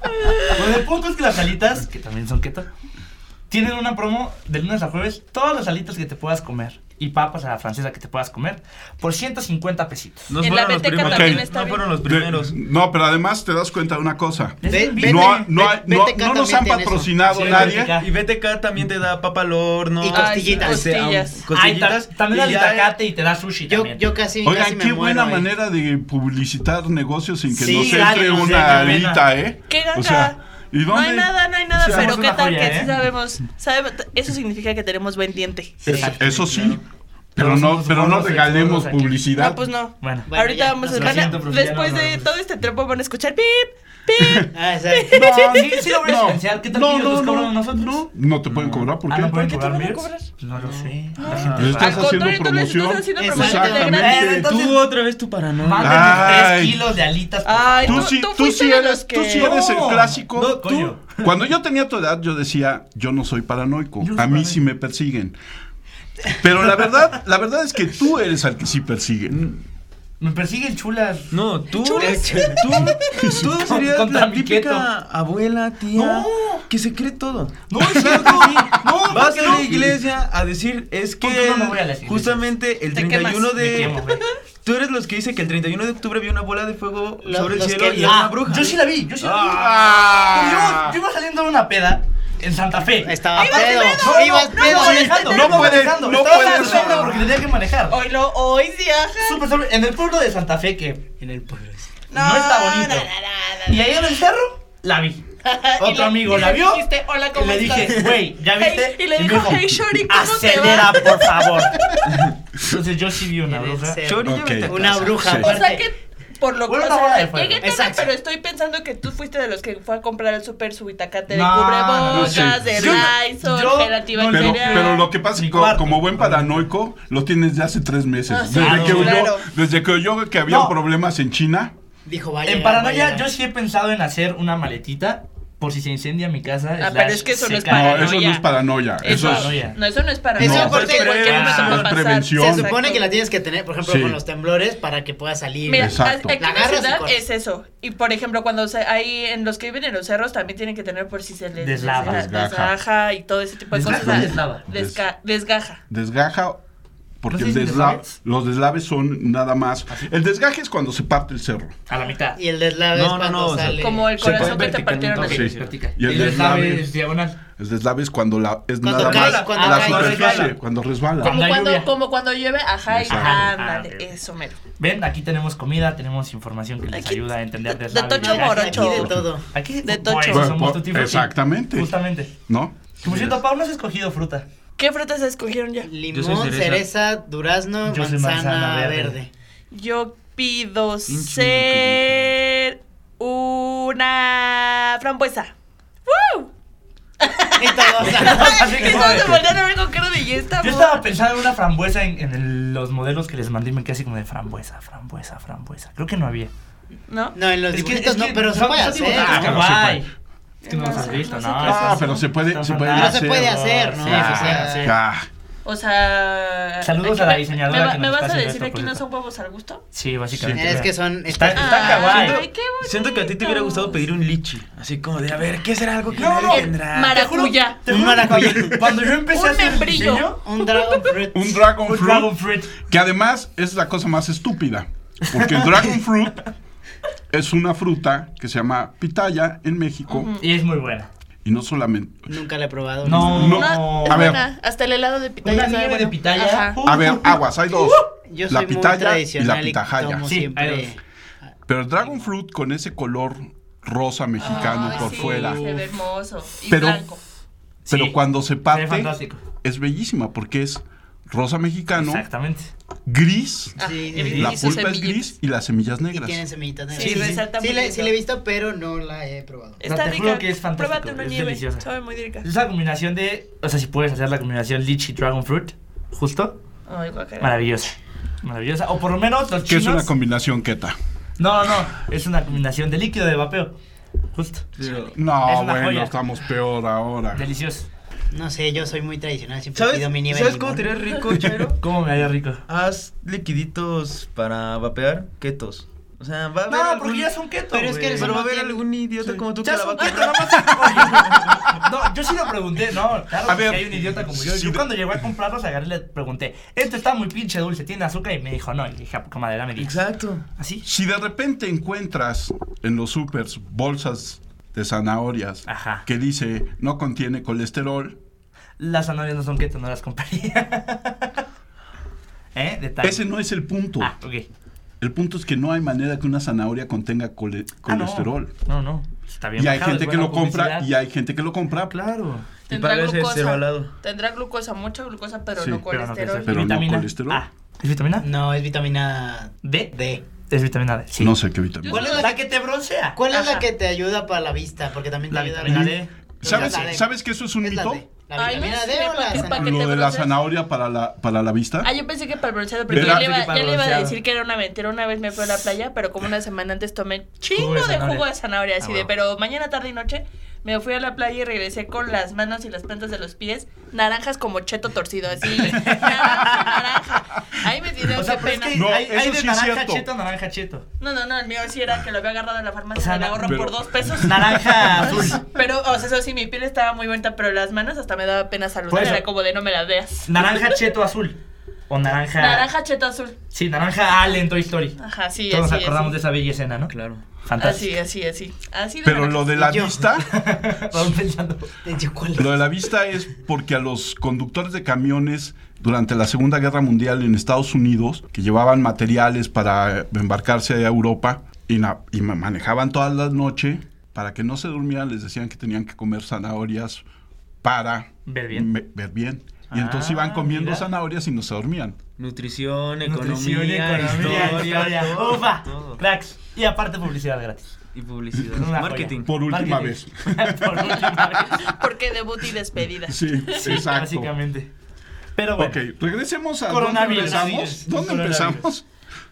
Lo del punto es que las alitas, que también son keto, tienen una promo de lunes a jueves, todas las alitas que te puedas comer y papas a la francesa que te puedas comer por ciento cincuenta pesitos. No En fueron la los Beteca primeros. también está No bien. fueron los De- primeros. no, pero además te das cuenta de una cosa. Es Ve- un vete- bien- No, no, hay- no, Vete- no nos también han tiene eso. patrocinado Sí, nadie. Vete- Y B T K también te da papa al horno. Y costillitas. o sea, Costillas. um, Ay, costillitas. ta- también y al ya- itacate y te da sushi Yo, también. yo casi, casi Oigan, me qué muero buena ahí. manera de publicitar negocios sin que Sí, nos dale, entre no sé, una qué alita, buena. ¿eh? ¡Qué ganga! O sea, ¿y No dónde? hay nada, no hay nada, Sí, pero somos ¿qué una tal joya, que ¿eh? sí sabemos? sabe- Eso significa que tenemos buen diente. Es- Eso sí, pero Todos no, somos pero no gordos y regalemos todos aquí. publicidad. No, pues no. Bueno, Bueno, Ahorita ya, vamos a lo van a- siento, profe, ya después no, no, de no. todo este tiempo van a escuchar pip, pip. Ah, exacto. no, sí, sí lo voy a No. silenciar. ¿Qué tal No, que ellos no, nos no, cobran a nosotros? no. No te pueden cobrar, ¿por Ah, qué? ¿no pueden ¿Por qué te cobrar van a míos? cobrar? Pues no lo sé. Ah. La gente Le va. estás Al haciendo contrario, tú les estás promoción. haciendo promoción de Exactamente. gratis. Entonces- Tú otra vez tu paranoia. Mándenme Ay. tres kilos de alitas. por Ay, Tú tú, sí, tú tú fuiste sí de eres, los que... tú sí eres el No. clásico. No, coño. Cuando yo tenía tu edad, yo decía, yo no soy paranoico. Yo no A soy mí paranoico. sí me persiguen. Pero la verdad, la verdad es que tú eres al que sí persiguen. Me persiguen chulas. No, tú, Chulas. tú, tú serías contra la mi típica keto. abuela, tía, No. que se cree todo. No, es cierto. No, Vas ¿por qué a no? la iglesia a decir, es que ¿Por qué no me voy a las iglesias? justamente el Te treinta y uno quemas. Me de... quemo, güey. Tú eres los que dice que el treinta y uno de octubre vio una bola de fuego Los- sobre el los cielo que- y era ah, una bruja. Yo sí la vi, yo sí la vi. Ah. Pero yo, yo iba saliendo de una peda en Santa Fe. Estaba Ibas pedo. pedo. No, Ibas no, pedo. no, manejando. No iba puede- manejando. no Estaba puede súper ser. porque tenía que manejar. Hoy lo, hoy sí, ajá. Súper sobre- en el pueblo de Santa Fe que En el pueblo. no, está bonito. no, no, no, no. Y ahí en el cerro la vi. Y Otro le- amigo y la le vio. dijiste, hola, Y ¿cómo le dije, estás? güey, ¿ya viste? Hey, y le me dijo, dijo, hey, shorty, ¿cómo te acelera, va? por favor. Entonces yo sí vi una En el bruja. cerro. Chori, Ok. llévate a Una casa. bruja. Sí. O sea que, por lo que, Una o sea, bola de fuego. llegué tarde, Exacto. pero estoy pensando que tú fuiste de los que fue a comprar al súper su itacate de No, cubrebocas, no, sí. de Yo- Lysol, yo- gel Pero, antibacterial. pero lo que pasa es Mi que como, cuarto. como buen paranoico, lo tienes de hace tres meses. Ah, sí, desde, claro, que oyó, claro. desde que oyó que había No. problemas en China. Dijo, vaya. En paranoia yo sí he pensado en hacer una maletita por si se incendia mi casa. Ah, slash pero es que eso no es se No, cae. paranoia. eso no es paranoia. Eso, Eso, es. paranoia. no, eso no es paranoia. Eso No, porque porque en cualquier es momento va a pasar. prevención. Se Exacto. supone que la tienes que tener, por ejemplo, Sí. con los temblores para que pueda salir. Mira, Exacto. aquí La en la agarras y ciudad corres. es eso. Y por ejemplo, cuando se, hay en los que viven en los cerros también tienen que tener por si se les Deslava. les- Desgaja. desgaja y todo ese tipo de ¿Desgaja cosas. o deslava? Desga- desgaja. Desgaja, porque ¿No el se dicen desla- deslaves? los deslaves son nada más. El desgaje es cuando se parte el cerro. A la mitad. Y el deslave es No, no, cuando no, o sea, sale. Como el Se puede corazón que te verticalmente. partieron Ok. así. Sí. Vertical. Y el el deslave deslave- es diagonal. El deslave es cuando la es Cuando nada cae, más cuando la cae. superficie, Resbala. cuando resbala. Cuando Como hay cuando, lluvia. como cuando llueve, ajá, y Exacto. ándale, Ah, ok. eso mero. Ven, aquí tenemos comida, tenemos información que les Aquí- ayuda a entender de- de deslaves. tocho desgajes. morocho. Aquí de todo. Aquí De por tocho. eso Bueno, somos pues, tutti frutti. exactamente. Justamente. ¿No? Que por cierto, Pau, no has escogido fruta. ¿Qué frutas escogieron ya? Limón, Yo soy cereza. cereza, durazno, Yo soy manzana, manzana verde. verde. Yo pido Pinche ser una frambuesa. ¡Woo! Y todo, o sea, Así que, Y todos se joder. voltean a ver con cara de ¿y esta Yo morra? estaba pensando en una frambuesa en, en el- los modelos que les mandé y me quedé así como de frambuesa, frambuesa, frambuesa. Creo que no había. ¿No? No, en los Es que- dibujitos es no, que pero se son- puede son hacer. dibujados, Ah, qué pero se guay. puede. Es que no los No has sé, visto, no sé ¿no? qué Esas Ah, son- pero se puede- son se puede fantásticas. hacer. No se puede hacer, ¿no? Sí, Ah, se puede hacer. ah, O sea. Saludos aquí a la me- diseñadora ¿Me, va- que me nos vas está a haciendo decir esto, aquí por no cierto. son huevos al gusto? Sí, básicamente. Es que son. Está, estas- está kawaii. Ay, qué bonito. Siento que a ti te hubiera gustado pedir un lichi. Así como de, a ver, ¿qué será algo que No, nadie no. tendrá? Maracuyá. Te Un juro que maracuyá. cuando- Cuando yo empecé Un a hacer el membrillo. diseño, Un dragon fruit. un dragon un fruit, dragon fruit. que además es la cosa más estúpida, porque el dragon fruit es una fruta que se llama pitaya en México Y es muy buena. y no solamente. Nunca la he probado. No. No. No, es A ver. buena. Hasta el helado de pitaya. Una sabe nieve de bueno. pitaya. Ajá. Uh, A ver, uh, uh. aguas, hay dos. Yo La soy muy pitaya y la tradicional y pitahaya. tomo Sí, hay siempre. dos. Pero el dragon fruit con ese color rosa mexicano Ay, por sí, fuera, Se ve hermoso. Y Pero- blanco. pero Sí, cuando se se ve parte fantástico. es bellísima porque es rosa mexicano Exactamente. gris, Ah, Sí, he sí, la visto sus pulpa es semillitas. gris y las semillas Y negras. tienen semillitas negras. Sí, Sí, sí, resalta Sí, muy le, lindo. sí la he visto, pero no la he probado. Está te rica. juro que es fantástico, Pruébate una es nieve. deliciosa. Sabe muy rica. Es la combinación de, o sea, si puedes hacer la combinación lychee dragon fruit, justo, Ay, guacala. maravillosa. Maravillosa. O por lo menos los Que es chinos. una combinación keta. No, no, es una combinación de líquido de vapeo. Justo. Pero- No, Es una bueno, joya. estamos peor ahora. Delicioso. No sé, yo soy muy tradicional, siempre ¿Sabes, pido mi nieve. ¿sabes de cómo te limón. haría rico, Chairo? ¿Cómo me haría rico? Haz liquiditos para vapear ketos. O sea, va a haber No, algún... porque ya son keto. Pero es que eres Pero va a no haber tiene- algún idiota Sí. como tú Ya que la va son a keto, comprar. nada más. Oye, no, yo sí lo pregunté, no. Claro, A que ver, hay un idiota como yo. sí Yo de- cuando llegó a comprarlos, agarré y le pregunté, esto está muy pinche dulce, ¿tiene azúcar? Y me dijo, no. Y le dije, ¿cómo madera me dijo? Exacto. ¿Así? Si de repente encuentras en los supers bolsas de zanahorias Ajá. que dice no contiene colesterol, Las zanahorias no son keto, no las compraría. ¿Eh? Detalle. ese no es el punto. Ah, ok. El punto es que no hay manera que una zanahoria contenga cole- Ah, no. colesterol. No, no. Está bien. Y hay bajado, gente es que buena lo compra publicidad. y hay gente que lo compra, Claro. Y Tendrá pagas el glucosa. cerealado. Tendrá glucosa, mucha glucosa, pero Sí, no Pero no, colesterol. Pero no vitamina colesterol. A. ¿Es vitamina? No, es vitamina D. D. Es vitamina D. Sí. no sé qué vitamina. ¿Cuál es La, la que te broncea. ¿Cuál es Ajá. la que te ayuda para la vista? Porque también te La ayuda vitamina la D. ¿Sabes, La D. ¿Sabes que eso es un ¿Es la mito? D? ¿La Ay, no vitamina sé, D o ¿para la qué- para zanahoria? qué Lo te de la bronceas? zanahoria para la, para la vista. Ah, yo pensé que para el bronceado, porque ¿Verdad? ya le, iba, Sí, para ya le iba a bronceado. decir que era una mentira. Una vez me fui a la playa, pero como una semana antes tomé chingo Jugo de de zanahoria. jugo de zanahoria, así Ah, de, bueno. pero mañana, tarde y noche me fui a la playa y regresé con las manos y las plantas de los pies naranjas como cheto torcido, así, naranja, naranja. Ahí me dio O sea, qué pero es pena. que No, hay, eso hay de sí es naranja cierto. cheto, naranja cheto. No, no, no, el mío sí era que lo había agarrado en la farmacia, O sea, me la na- agarró pero- por dos pesos. Naranja azul. Pero, o sea, eso sí, mi piel estaba muy bonita, pero las manos hasta me daba pena Por saludar, eso. era como de no me las veas. Naranja cheto azul. O naranja. Naranja cheto azul. Sí, naranja Ale en Toy Story. Ajá, sí, Todos nos así, acordamos así. de esa bella escena, ¿no? Claro. Fantástico. Así, así, así. Así de Pero naranja. lo de la Y yo. vista, Vamos pensando. Yo, ¿cuál es? lo de la vista es porque a los conductores de camiones durante la Segunda Guerra Mundial en Estados Unidos, que llevaban materiales para embarcarse a Europa y, na- y ma- manejaban toda la noche, para que no se durmieran les decían que tenían que comer zanahorias para Ver bien. me- ver bien. Y Ah, entonces iban comiendo mira. zanahorias y no se dormían. Nutrición, economía, Nutrición, economía, historia, historia. todo, Ufa, todo. cracks. Y aparte publicidad gratis. Y publicidad. Una Marketing. Por última Marketing. vez. Por última vez. Porque debut y despedida. Sí, Sí, exacto. básicamente. Pero bueno. Ok, regresemos a dónde Coronavirus. empezamos. ¿Dónde Coronavirus. empezamos?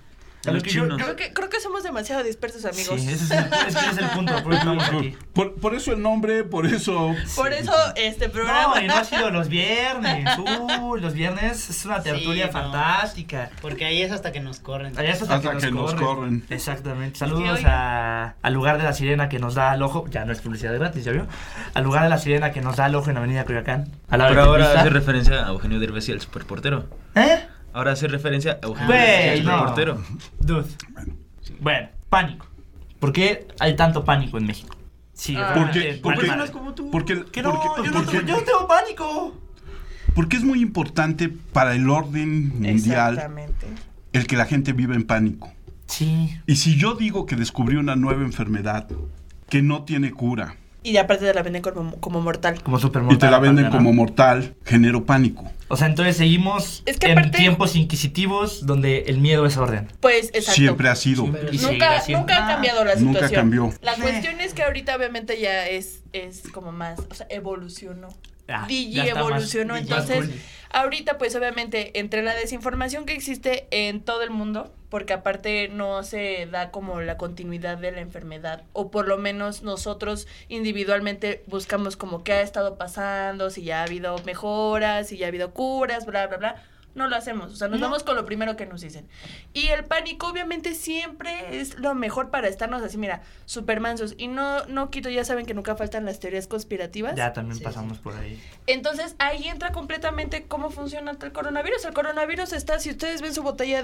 A lo Los que yo- chinos. Creo que, creo que somos demasiado dispersos, amigos. Sí, ese es el, es que ese es el punto. Por eso estamos aquí. Por, por eso el nombre, por eso... Por eso este programa. No, y no ha sido los viernes. Uh, los viernes es una tertulia Sí, no. fantástica. Porque ahí es hasta que nos corren. Allá es hasta, Hasta que nos corren. Exactamente. Saludos Sí, a, al lugar de la sirena que nos da al ojo. Ya no es publicidad gratis, ¿ya vio? Al lugar de la sirena que nos da al ojo en Avenida Coyoacán. A la Pero hora ahora de hace referencia a Eugenio Derbez y el superportero. ¿Eh? Ahora hace referencia a Eugenio Güey, Derbez y el no. superportero. Dude. Bueno, pánico. ¿Por qué hay tanto pánico en México? Sí, Ah. Porque, realmente, porque, vale personas madre. como tú. porque, Que no, porque- yo, no porque- tengo, yo no tengo pánico. porque es muy importante para el orden mundial Exactamente. el que la gente viva en pánico. Sí. Y si yo digo que descubrí una nueva enfermedad que no tiene cura Y aparte te la venden como, como mortal. Como supermortal. y te la venden aparte, ¿no? como mortal, genero pánico. O sea, entonces seguimos Es que en aparte- tiempos inquisitivos donde el miedo es orden. Pues exacto. Siempre ha sido. Y seguirá Nunca, siendo. nunca ha cambiado la Nunca situación. cambió. La Sí. cuestión es que ahorita obviamente ya es, es como más, o sea, evolucionó. Ah, Digi ya está más- evolucionó, más entonces cool. ahorita pues obviamente entre la desinformación que existe en todo el mundo, porque aparte no se da como la continuidad de la enfermedad, o por lo menos nosotros individualmente buscamos como qué ha estado pasando, si ya ha habido mejoras, si ya ha habido curas, bla, bla, bla. No lo hacemos, o sea, nos No. vamos con lo primero que nos dicen. Y el pánico obviamente siempre es lo mejor para estarnos así, mira, super mansos. Y no, no quito, ya saben que nunca faltan las teorías conspirativas. Ya también Sí, pasamos por ahí. Entonces ahí entra completamente cómo funciona el coronavirus. El coronavirus está, si ustedes ven su botella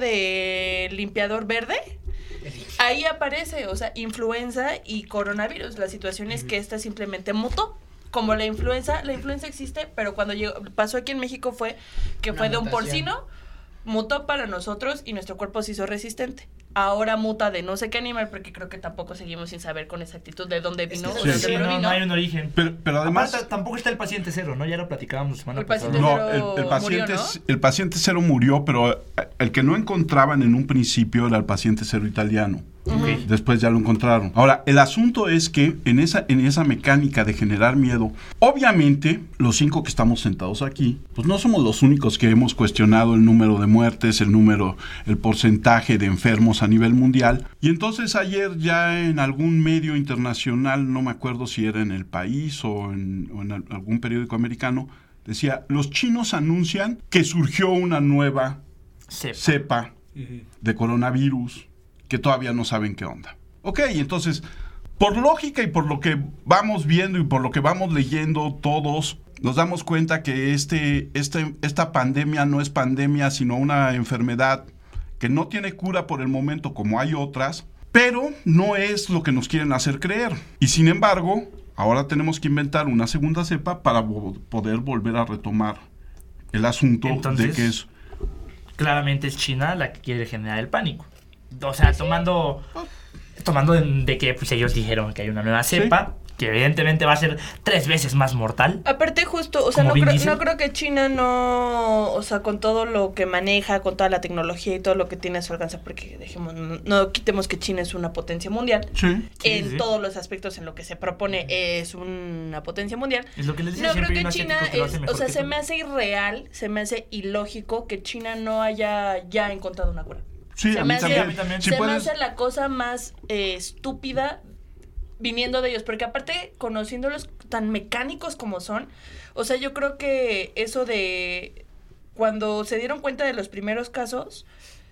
de limpiador verde, ahí aparece, o sea, influenza y coronavirus. La situación es que esta simplemente mutó. Como la influenza, la influenza existe, pero cuando llegó, pasó aquí en México fue que Una fue de un mutación. porcino, mutó para nosotros y nuestro cuerpo se hizo resistente. Ahora muta de no sé qué animal, porque creo que tampoco seguimos sin saber con exactitud de dónde vino. Es que o sí. de dónde Sí, no, provino. no hay un origen. Pero, pero además... Aparte, tampoco está el paciente cero, ¿no? Ya lo platicábamos la semana El pasada. paciente No, cero el, el paciente, murió, ¿no? es- el paciente cero murió, pero el que no encontraban en un principio era el paciente cero italiano. Ok. Después ya lo encontraron. Ahora, el asunto es que en esa, en esa mecánica de generar miedo, obviamente, los cinco que estamos sentados aquí, pues no somos los únicos que hemos cuestionado el número de muertes, el número, el porcentaje de enfermos a nivel mundial. Y entonces ayer ya en algún medio internacional, no me acuerdo si era en El País o en, o en al- algún periódico americano, decía, los chinos anuncian que surgió una nueva Sí. cepa de coronavirus que todavía no saben qué onda. Ok, entonces, por lógica y por lo que vamos viendo y por lo que vamos leyendo todos, nos damos cuenta que este, este, esta pandemia no es pandemia, sino una enfermedad que no tiene cura por el momento como hay otras, pero no es lo que nos quieren hacer creer. Y sin embargo, ahora tenemos que inventar una segunda cepa para vo- poder volver a retomar el asunto Entonces, de que es... Claramente es China la que quiere generar el pánico. O sea, tomando tomando de, de que pues, ellos dijeron que hay una nueva cepa, que evidentemente va a ser tres veces más mortal. Aparte justo, o sea, Como no Vin creo, Diesel. no creo que China no, o sea, con todo lo que maneja, con toda la tecnología y todo lo que tiene a su alcance, porque dejemos, no, no quitemos que China es una potencia mundial, Sí. Sí, en sí. todos los aspectos en lo que se propone es una potencia mundial. Es lo que les decía No creo siempre, hay que un China asiático que lo es, hace o mejor sea, que se tú. me hace irreal, se me hace ilógico que China no haya ya encontrado una cura. Sí, se a me mí hace, también. a mí también. Si se me puedes- hace la cosa más eh, estúpida viniendo de ellos, porque aparte, conociéndolos tan mecánicos como son, o sea, yo creo que eso de cuando se dieron cuenta de los primeros casos,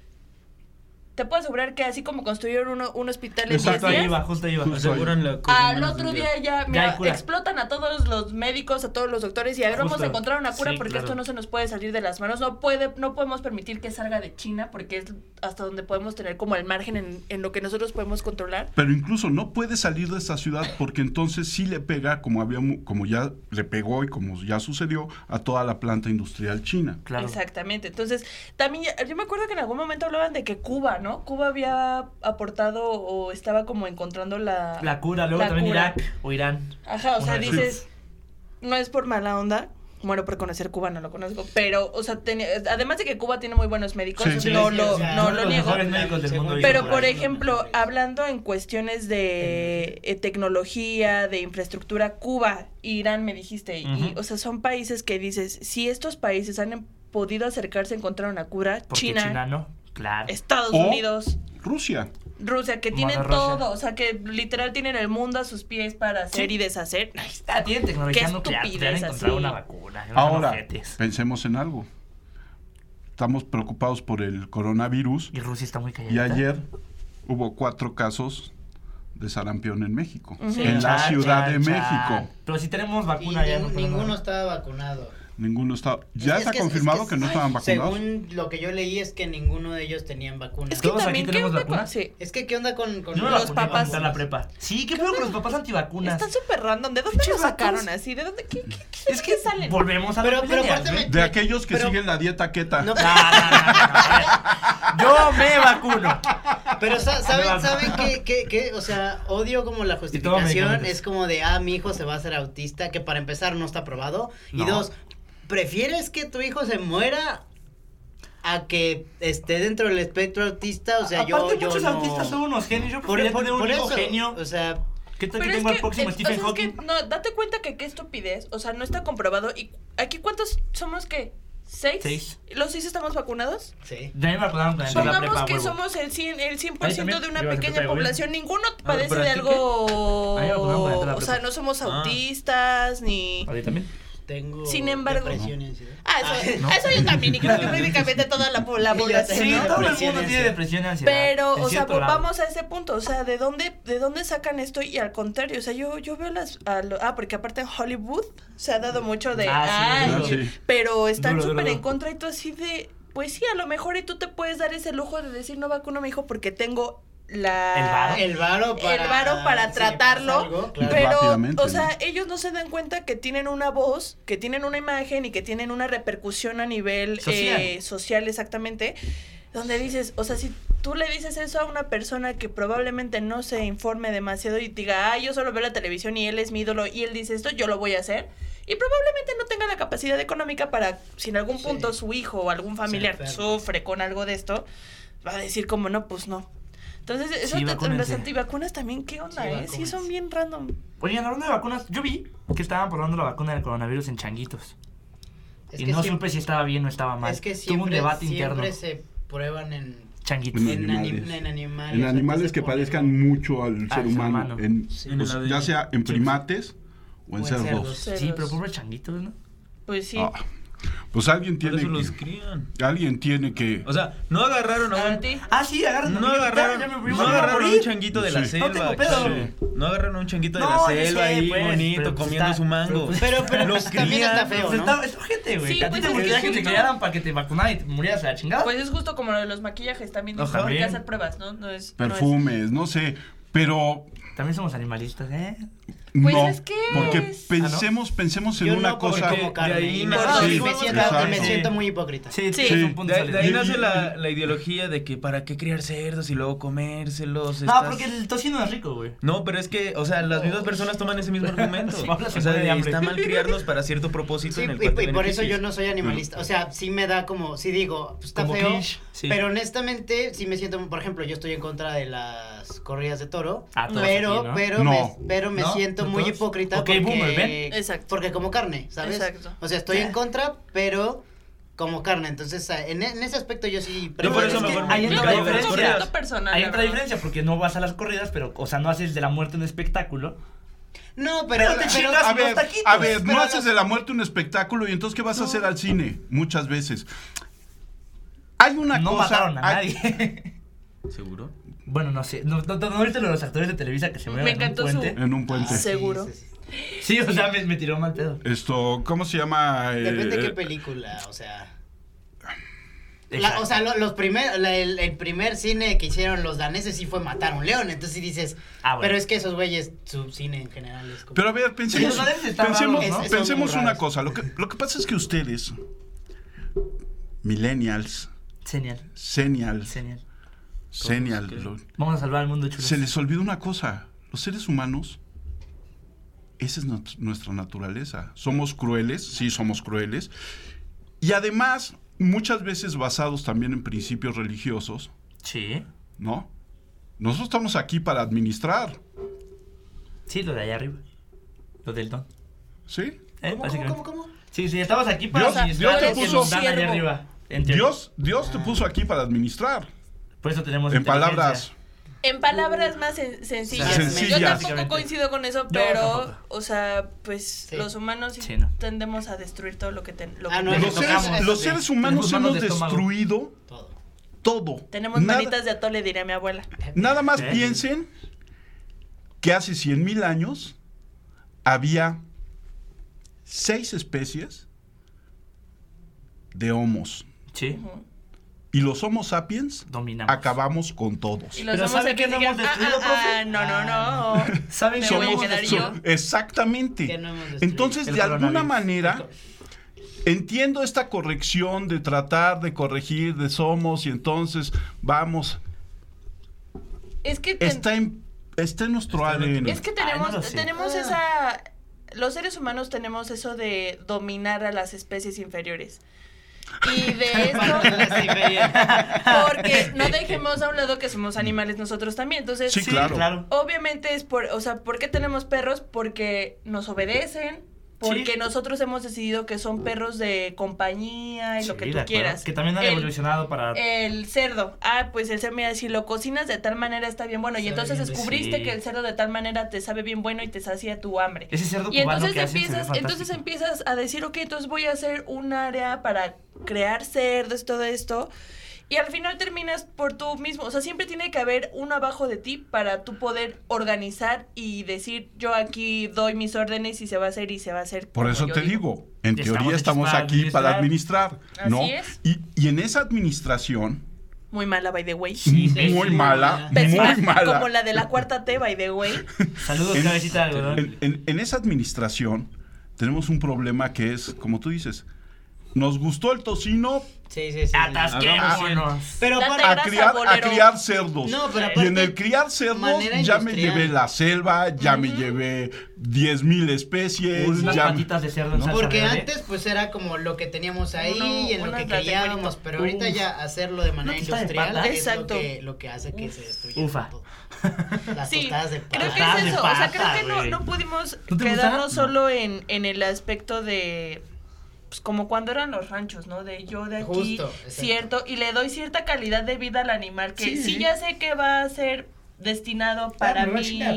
te puedo asegurar que así como construyeron uno, un hospital en diez Exacto, Justo ahí días, iba, justo ahí iba. Justo. Aseguran la cosa en al menos otro de un día ya, Ya mira, hay cura. explotan a todos los médicos, a todos los doctores y a ver, vamos Justo. a encontrar una cura Sí, porque claro. esto no se nos puede salir de las manos. No puede, no podemos permitir que salga de China porque es hasta donde podemos tener como el margen en, en lo que nosotros podemos controlar. Pero incluso no puede salir de esta ciudad porque entonces sí le pega, como había, mu- como ya le pegó y como ya sucedió, a toda la planta industrial china. Claro. Exactamente. Entonces, también ya- yo me acuerdo que en algún momento hablaban de que Cuba, ¿no? Cuba había aportado o estaba como encontrando la... La cura, luego la también cura. Irak o Irán. Ajá, o Una sea, de dices, no es por mala onda, muero por conocer Cuba, no lo conozco, pero, o sea, tenía- además de que Cuba tiene muy buenos médicos, Sí, sí, no sí, lo, o sea, no son lo los niego. mejores médicos del mundo. Pero, dicen por ahí. ejemplo, hablando en cuestiones de eh, tecnología, de infraestructura, Cuba, Irán, me dijiste, y, Ujú. o sea, son países que dices, si estos países han em- podido acercarse a encontrar una cura, Porque China, China no. Claro. Estados O- Unidos, Rusia. Rusia, que tienen Mother Russia. todo, o sea, que literal tienen el mundo a sus pies para hacer Sí. y deshacer. Ahí está, tienen tecnología Qué nuclear. estupidez, Podrían encontrar así. una vacuna. no sean Ahora, ojetes. pensemos en algo. Estamos preocupados por el coronavirus Y Rusia está muy y calladita. ayer hubo cuatro casos de sarampión en México, Ujú. en la Chan, Ciudad chan, de chan. México. Pero si tenemos Y vacuna ya no nin- podemos- ninguno estaba vacunado. Ninguno está. Ya Es- está es que- confirmado es que, no estaban vacunados. Según lo que yo leí es que ninguno de ellos tenían vacuna. Es que ¿Todos aquí también, ¿qué tenemos onda vacuna? con- sí. Es que, ¿qué onda con, con Yo me los vacuné papás. cuando estaba en la prepa. Sí, ¿qué pedo con los papás antivacunas? Están súper random. ¿De dónde Pinches lo sacaron vatos. así? ¿De dónde? ¿Qué, qué, qué, Es qué que salen? volvemos a Pero- los pero millennials, aparte güey. De aquellos que Pero- siguen la dieta keta. No, No, no, no, no, no, a ver. Yo me vacuno. Pero sa- Me ¿saben, vas- ¿saben qué, qué, qué? O sea, odio como la todo justificación medicamentos. es como de, ah, mi hijo se va a hacer autista, que para empezar no está aprobado. Y No. dos, ¿prefieres que tu hijo se muera a que esté dentro del espectro autista? O sea, yo, Aparte, yo muchos no... autistas son unos genios. Yo Por, preferiría por- tener un por hijo eso, genio. o sea, ¿Qué tal que Pero es tengo que, al próximo eh, Stephen o sea, es Hawking? que, no, date cuenta que qué estupidez. O sea, no está comprobado. ¿Y aquí cuántos somos qué? ¿Seis? Seis. ¿Los seis estamos vacunados? sí. Ya me vacunaron con la Supongamos prepa, que huevo. somos el cien, el cien por Ahí ciento también, de una yo iba a pequeña prepa de población. Ninguno ver, padece ¿pero de a ti algo... qué? Ahí me vacunaron con la de la O sea, prepa. no somos Ah. autistas ni... ¿A ti también? Tengo Sin embargo- depresión y ansiedad. Ah, eso, ¿no? eso yo también. Y creo que prácticamente toda la, po- la Sí, yo población. Sí, tengo ¿no? todo el depresión mundo y tiene ansiedad. depresión y ansiedad. Pero, en o sea, cierto pues, grado. vamos a ese punto, o sea, ¿de dónde, de dónde sacan esto? Y al contrario, o sea, yo, yo veo las, a lo- ah, porque aparte en Hollywood se ha dado mucho de, Ah, sí, ay, ah, sí. pero están Duro, duro, súper en duro. contra y tú así de, pues sí, a lo mejor y tú te puedes dar ese lujo de decir, no vacuno a mi hijo porque tengo la ¿El varo? El varo para, el varo para si tratarlo, le pasa algo, claro. pero, Rápidamente, o sea, ¿no? ellos no se dan cuenta que tienen una voz, que tienen una imagen y que tienen una repercusión a nivel Social. eh, social exactamente, donde dices, o sea, si tú le dices eso a una persona que probablemente no se informe demasiado y diga, ah, yo solo veo la televisión y él es mi ídolo y él dice esto, yo lo voy a hacer, y probablemente no tenga la capacidad económica para, si en algún punto Sí. su hijo o algún familiar enferma. sufre con algo de esto, va a decir como, no, pues no. Entonces, eso Sí, te- vacúnense. las antivacunas también, ¿qué onda, Sí, eh? Sí, vacúnense. son bien random. Oye, hablando de vacunas, yo vi que estaban probando la vacuna del coronavirus en changuitos. Es y que no siempre- supe si estaba bien o estaba mal. Es que Tuvo un siempre, debate interno. siempre se prueban en, Changuitos. En en, animales. anim- en animales. En animales entonces que por parezcan eso- mucho al ser ser humano, humano. en- Sí. En o el sea, A D N. ya sea en Sí. primates o en O en cerdos. cerdos. Sí, Ceros. pero pobre changuitos, ¿no? Pues sí. Ah, pues alguien Por tiene eso los que, crían. alguien tiene que O sea, no agarraron a ¿A un... ti? Ah, sí, agarran. No agarraron, Ya me- no me voy a agarraron a un morir. changuito de Sí. la No selva. tengo pedo. chale. No agarraron a un changuito de No, la yo selva sé, ahí pues, bonito, pero pues comiendo está- su mango. Pero, pero Lo pues, también crían, está feo, Pues ¿no? está, está ojete, güey. Sí, que a ti pues te es gustaría que que te justo- criaran para que te vacunaran y te murieras a la chingada. Pues es justo como lo de los maquillajes, también Ajá. hay que Bien. hacer pruebas, ¿no? No es... no es- perfumes, no sé, pero También somos animalistas, ¿eh? Pues no, es que porque es- pensemos, pensemos en Yo una no porque cosa. como carne. de ahí y me, nace- y me Sí, siento, exacto. y me siento muy hipócrita. Sí, Sí. sí. Es un punto De, de ahí sólido. nace la, la ideología de que para qué criar cerdos y luego comérselos. No, estás- porque el tocino es rico, güey. No, pero es que, o sea, las mismas personas toman ese mismo argumento. Sí, Pablo se O sea, muere de de, hambre. está mal criarlos para cierto propósito Sí, en el y, cual te y por eso yo beneficias. no soy animalista. O sea, sí me da como, sí digo, pues está Como feo. cringe, sí. Pero honestamente, sí me siento, por ejemplo, yo estoy en contra de las corridas de toro. Ah, todos pero, aquí, ¿no? pero, No. me, pero me ¿No? siento ¿No muy todos? hipócrita Ok, porque, boomer, ven. Exacto. porque como carne, ¿sabes? Exacto. O sea, estoy en contra, pero como carne. Entonces, en, en ese aspecto yo sí Yo por Es eso que mejor me ahí entra me la caigo de las diferencia. corridas. personal, Hay la otra verdad. diferencia porque no vas a las corridas, pero, o sea, no haces de la muerte un espectáculo. No, pero, Pero te chingas A unos ver, taquitos. a ver, Pero no los- haces de la muerte un espectáculo y entonces ¿qué vas a hacer al cine? Muchas veces. Hay una No cosa. mataron a hay- nadie. ¿Seguro? Bueno, no sé. ¿No, no, no viste lo de los actores de Televisa que se Me mueven en un encantó su- puente? En un puente. Ah, Seguro. sí, sí, sí. Sí, o sea, me, me tiró mal pedo. Esto, ¿cómo se llama? Depende de Eh, qué película, o sea. La- Exacto. o sea, lo- los primer, la- el, el primer cine que hicieron los daneses sí fue matar a un león. Entonces sí dices, Ah, bueno. pero es que esos güeyes, su cine en general es como... Pero a ver, pensemos, Sí, los daneses están pensemos, raros, ¿no? Es- pensemos son muy una raros. cosa. Lo que, lo que pasa es que ustedes, millennials, Genial, senials, genial. senial, ¿Qué? lo- Vamos a salvar al mundo, chulos. se les olvida una cosa. Los seres humanos, esa es nat- nuestra naturaleza. Somos crueles, sí, somos crueles. Y además, muchas veces basados también en principios religiosos, Sí. ¿no? Nosotros estamos aquí para administrar, Sí, lo de allá arriba. Lo del don. ¿sí? ¿Eh? ¿Cómo, cómo, Básicamente. cómo, cómo? Sí, sí, estamos aquí para Dios- administrar Dios te lo que puso- nos dan allá Siervo. arriba. en teoría. Dios, Dios te puso aquí para administrar. Por eso tenemos En inteligencia. palabras. En palabras más sen- sencillas. Sencillas. Yo tampoco Básicamente. coincido con eso, Yo pero, tampoco. o sea, pues Sí. los humanos sí Sí, no. tendemos a destruir todo lo que, ten- lo Ah, que no, Los eso- seres, tocamos. los Sí. seres humanos Tenemos manos hemos de estómago. destruido Todo. todo. tenemos Nada- manitas de atole, diría mi abuela. Nada más ¿Eh? piensen que hace cien mil años había seis especies de homos. Sí, Ujú. Y los Homo sapiens dominamos. acabamos con todos. Y los Pero hombres ¿sabe aquí qué no digan, hemos destruido, ah, ah, ah, no, no, no. ¿Saben Me qué voy a hemos quedar destruido? yo. Exactamente. Que no hemos destruido. Entonces, El de alguna coronavirus. manera, entiendo esta corrección de tratar de corregir de somos y entonces vamos. Es que, ten- Está en, está en nuestro Está en A D N. es que Ay, tenemos, no lo sé. tenemos Ah. esa... Los seres humanos tenemos eso de dominar a las especies inferiores. Y de esto... Porque no dejemos a un lado que somos animales nosotros también. Entonces, Sí, claro. obviamente es por, o sea, ¿por qué tenemos perros? Porque nos obedecen, porque Sí. nosotros hemos decidido que son perros de compañía y lo Sí, que de tú acuerdo. quieras. Que también han El- evolucionado para... El cerdo. Ah, pues el cerdo, mira, si lo cocinas de tal manera está bien bueno. Y Sabe entonces bien descubriste rico. que el cerdo de tal manera te sabe bien bueno y te sacia tu hambre. Ese cerdo Y cubano entonces que hacen se ve empiezas, entonces fantástico. empiezas a decir, ok, entonces voy a hacer un área para crear cerdos, todo esto. Y al final terminas por tú mismo. O sea, siempre tiene que haber uno abajo de ti para tú poder organizar y decir, yo aquí doy mis órdenes y se va a hacer y se va a hacer. Por como eso yo te digo, en Estamos teoría hechos estamos para aquí para administrar, Así ¿no? es. Y, y en esa administración, Muy mala, by the way. Sí, Muy sí. mala, Pésima, muy mala. como la de la cuarta T, by the way. Saludos, En- cabecita de algodón. En, en- en esa administración tenemos un problema que es, como tú dices, nos gustó el tocino Sí, sí, sí. Atasquémonos. Pero Date aparte- a grasa, criar, a bolero. criar cerdos. No, pero y aparte, en el criar cerdos manera ya me industrial. llevé la selva, ya me llevé diez mil especies. Unas ya- patitas de cerdo en salsa Porque verde. antes pues era como lo que teníamos ahí Uno- y en lo unas que las de queríamos, cuerito. pero ahorita Uf. ya hacerlo de manera ¿No está de industrial pata? es Exacto. lo que, lo que hace que se destruya Ufa. todo. Las Sí, tostadas de pata. creo que Tostadas es de eso. O sea, pata, creo que no, güey. no pudimos ¿No te quedarnos gustaron? solo en, en el aspecto de. Pues como cuando eran los ranchos, ¿no? De yo de aquí, Justo, exacto. cierto, y le doy cierta calidad de vida al animal que Sí, sí, sí. ya sé que va a ser destinado para me va a chingar.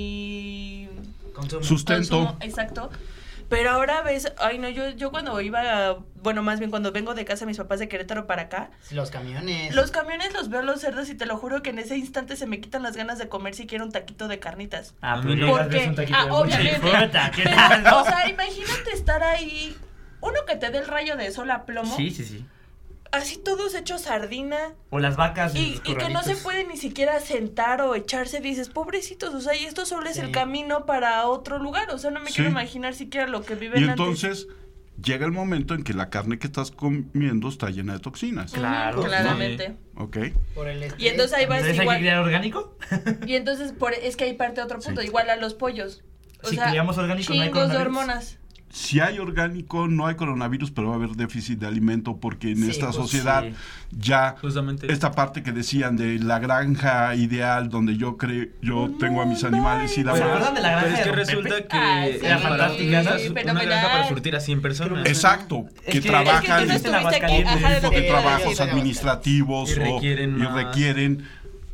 mi Consumo. Sustento. consumo, exacto. Pero ahora ves, ay no, yo, yo cuando iba, a- bueno, más bien cuando vengo de casa de mis papás de Querétaro para acá, Los camiones. los camiones los veo los cerdos y te lo juro que en ese instante se me quitan las ganas de comer si quiero un taquito de carnitas. Ah, A pero mí no. llegas, ¿Por ves qué? un taquito Ah, de mucha obviamente. fruta, ¿qué Pero, tal, no? o sea, imagínate estar ahí, uno que te dé el rayo de sol a plomo, Sí, sí, sí. así todos hechos sardina, O las vacas. en y, los y que no se corralitos. puede ni siquiera sentar o echarse, dices, pobrecitos, o sea, y esto solo es Sí. el camino para otro lugar, o sea, no me Sí. quiero imaginar siquiera lo que viven Y antes. entonces llega el momento en que la carne que estás comiendo está llena de toxinas. Ujú, Claro, claramente. ¿Ok? Por el Y entonces ahí va Entonces hay igual. que criar orgánico. Y entonces por, es que ahí parte otro punto, Sí. igual a los pollos. O Si sea, criamos orgánico, no hay chingos de coronavirus. hormonas. Si hay orgánico, no hay coronavirus, pero va a haber déficit de alimento porque en Sí, esta pues, sociedad sí. ya Justamente. esta parte que decían de la granja ideal donde yo creo yo tengo a mis animales y la ¿Se Pero- acuerdan de la granja Pero es de que Don resulta Pepe? que Ah, sí, era fantástica, sí, ¿no? una fenomenal. granja para surtir a cien personas. Exacto, Es que, que- trabajan es que tú no en estuviste aquí, Aguascalientes, ajá, de lo tipo que de te iba a trabajos decir. administrativos Y o- requieren y más. requieren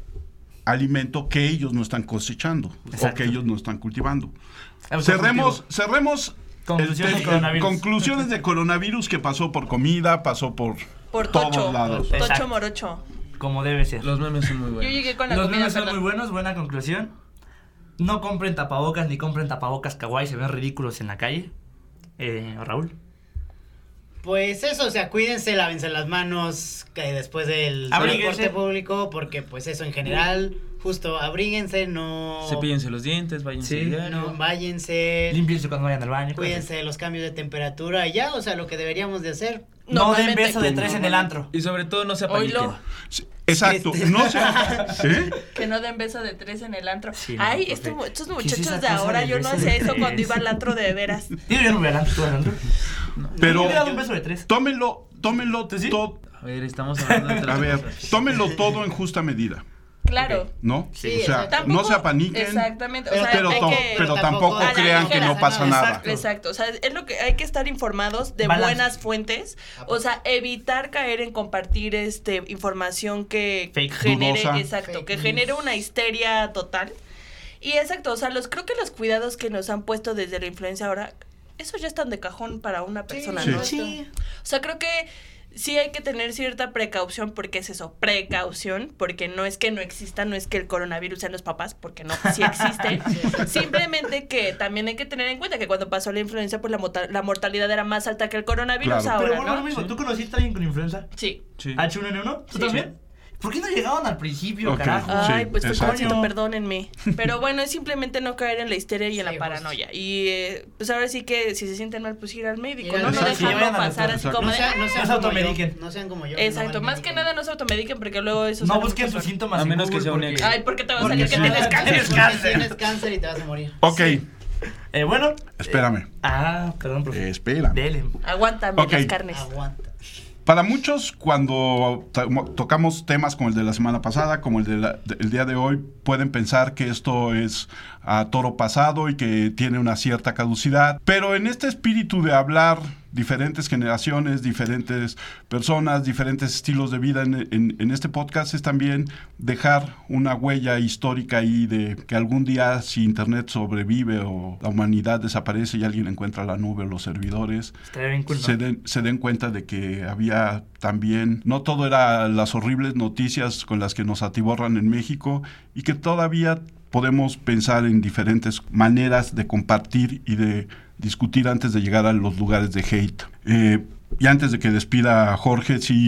alimento que ellos no están cosechando o Exacto. que ellos no están cultivando. Ah, Cerremos, cerremos Conclusiones el de te- coronavirus. conclusiones de coronavirus que pasó por comida, pasó por, Por todos tocho. lados. Tocho Exacto. morocho. Como debe ser. Los memes son muy Yo buenos. llegué con la Los comida, memes son perdón. muy buenos, buena conclusión. No compren tapabocas ni compren tapabocas kawaii, se ven ridículos en la calle. Eh, Raúl. Pues eso, o sea, cuídense, lávense las manos que después del Abríguense. transporte público, porque pues eso en general, justo abríguense, no... Cepíllense los dientes, váyanse Sí, diario. No, váyanse, Límpiense cuando vayan al baño. cuídense de los cambios de temperatura y ya, o sea, lo que deberíamos de hacer. No den Normalmente. beso de tres en el antro. Y sobre todo no se apaniquen. Oílo. Sí, exacto, Este- no sé. ¿Eh? Que no den beso de tres en el antro. Sí, no, Ay, profe. este mu- estos ¿Qué es muchachos esa de cosa ahora, del yo no beso de hacía eso tres? cuando iba al antro de veras. Yo ya no voy al antro, ¿tú al antro? Pero Yo le he dado un beso de tres. tómenlo, tómenlo sí? todo. A ver, estamos hablando de A otras ver, cosas. tómenlo todo en justa medida, Claro. ¿no? Sí, o sea, exacto. no se apaniquen. Exactamente. O Pero- sea, Pero, hay to- que. pero tampoco a la crean que ligera, no pasa ¿no? nada. Exacto. Exacto, o sea, es lo que hay que estar informados de Balance. buenas fuentes, o sea, evitar caer en compartir este información que Fake. genere, Dudosa. exacto, Fake que news. genere una histeria total. Y exacto, o sea, los creo que los cuidados que nos han puesto desde la influencia ahora, esos ya están de cajón para una persona, Sí. ¿no? Sí. O sea, creo que sí hay que tener cierta precaución, porque es eso, precaución, porque no es que no exista, no es que el coronavirus sean los papás, porque no, sí existe. Simplemente que también hay que tener en cuenta que cuando pasó la influenza, pues la, mota- la mortalidad era más alta que el coronavirus Claro. Pero ahora, bueno, lo ¿no? mismo, Sí. ¿tú conociste a alguien con influenza? Sí. Sí. ¿H uno N uno? ¿Tú Sí. también? ¿Por qué no llegaban al principio, Ok. carajo? Sí, Ay, pues fue exacto. coño, perdónenme. Pero bueno, es simplemente no caer en la histeria y en la Sí, paranoia. Y eh, pues ahora sí que si se sienten mal, pues ir al médico, Ir no, al no médico. dejarlo Sí, vayan al pasar doctor, así exacto. como No de... sean, no sean No se como automediquen. yo, no sean como yo. que no Exacto, van al más que médico. nada no se automediquen porque luego eso No sale busquen mucho sus peor. síntomas A en menos que Google sea un porque- ex. Ay, porque te va a Porque salir que sí. tienes cáncer. Tienes Porque cáncer. tienes cáncer y te vas a morir. Ok, Eh, bueno. espérame, Ah, perdón, profe. eh, espérame. Dele. Aguántame Ok. las carnes. Aguanta. Para muchos, cuando to- tocamos temas como el de la semana pasada, como el del de el día de hoy, pueden pensar que esto es a toro pasado y que tiene una cierta caducidad. Pero en este espíritu de hablar diferentes generaciones, diferentes personas, diferentes estilos de vida en, en- en este podcast, es también dejar una huella histórica ahí de que algún día, si Internet sobrevive o la humanidad desaparece y alguien encuentra la nube o los servidores, Estaría bien cool, ¿no? se den, se den cuenta de que había también, no todo era las horribles noticias con las que nos atiborran en México y que todavía podemos pensar en diferentes maneras de compartir y de discutir antes de llegar a los lugares de hate. Eh, y antes de que despida a Jorge, sí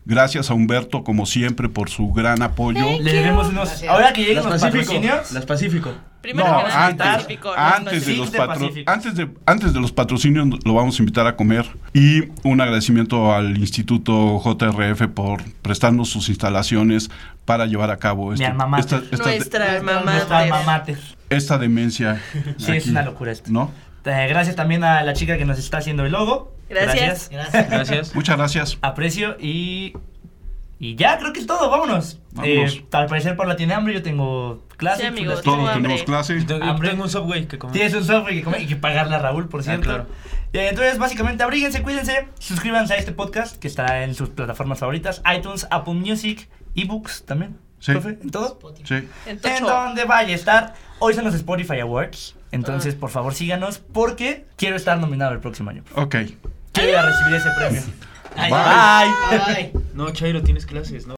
Gracias a Humberto, como siempre, por su gran apoyo. Le debemos unos. Gracias. Ahora que lleguen Las los Pacífico. patrocinios. Las Pacífico. Primero No, que nada, antes, Pacífico, no, antes, no, de los de patro- Pacífico. antes, de, antes de los patrocinios lo vamos a invitar a comer. Y un agradecimiento al Instituto J R F por prestarnos sus instalaciones para llevar a cabo este- alma mater. esta, esta, Nuestra alma Nuestra alma mater. mater. esta demencia. Sí, es aquí, una locura esto. ¿no? Eh, gracias también a la chica que nos está haciendo el logo. Gracias. Gracias. Gracias. Muchas gracias. Aprecio y. Y ya, creo que es todo. Vámonos. Vámonos. Eh, al parecer, Paula tiene hambre. Yo tengo clase. Sí, amigo, Tú tengo Todos hambre. tenemos clase. Tengo, Hambre. tengo un Subway que comer. Tienes un software que comer y que pagarle a Raúl, por cierto. claro. Y entonces, básicamente, abríguense, cuídense. Suscríbanse a este podcast que está en sus plataformas favoritas: iTunes, Apple Music, eBooks también. Sí. ¿Profe? ¿En todo? Sí. En En Tocho. donde vaya a estar. Hoy son los Spotify Awards. Entonces, Ah. por favor, síganos porque quiero estar nominado el próximo año. Ok. Quiero ir a recibir ese premio. Ay, Bye. Bye. Bye. No, Chairo, tienes clases, ¿no?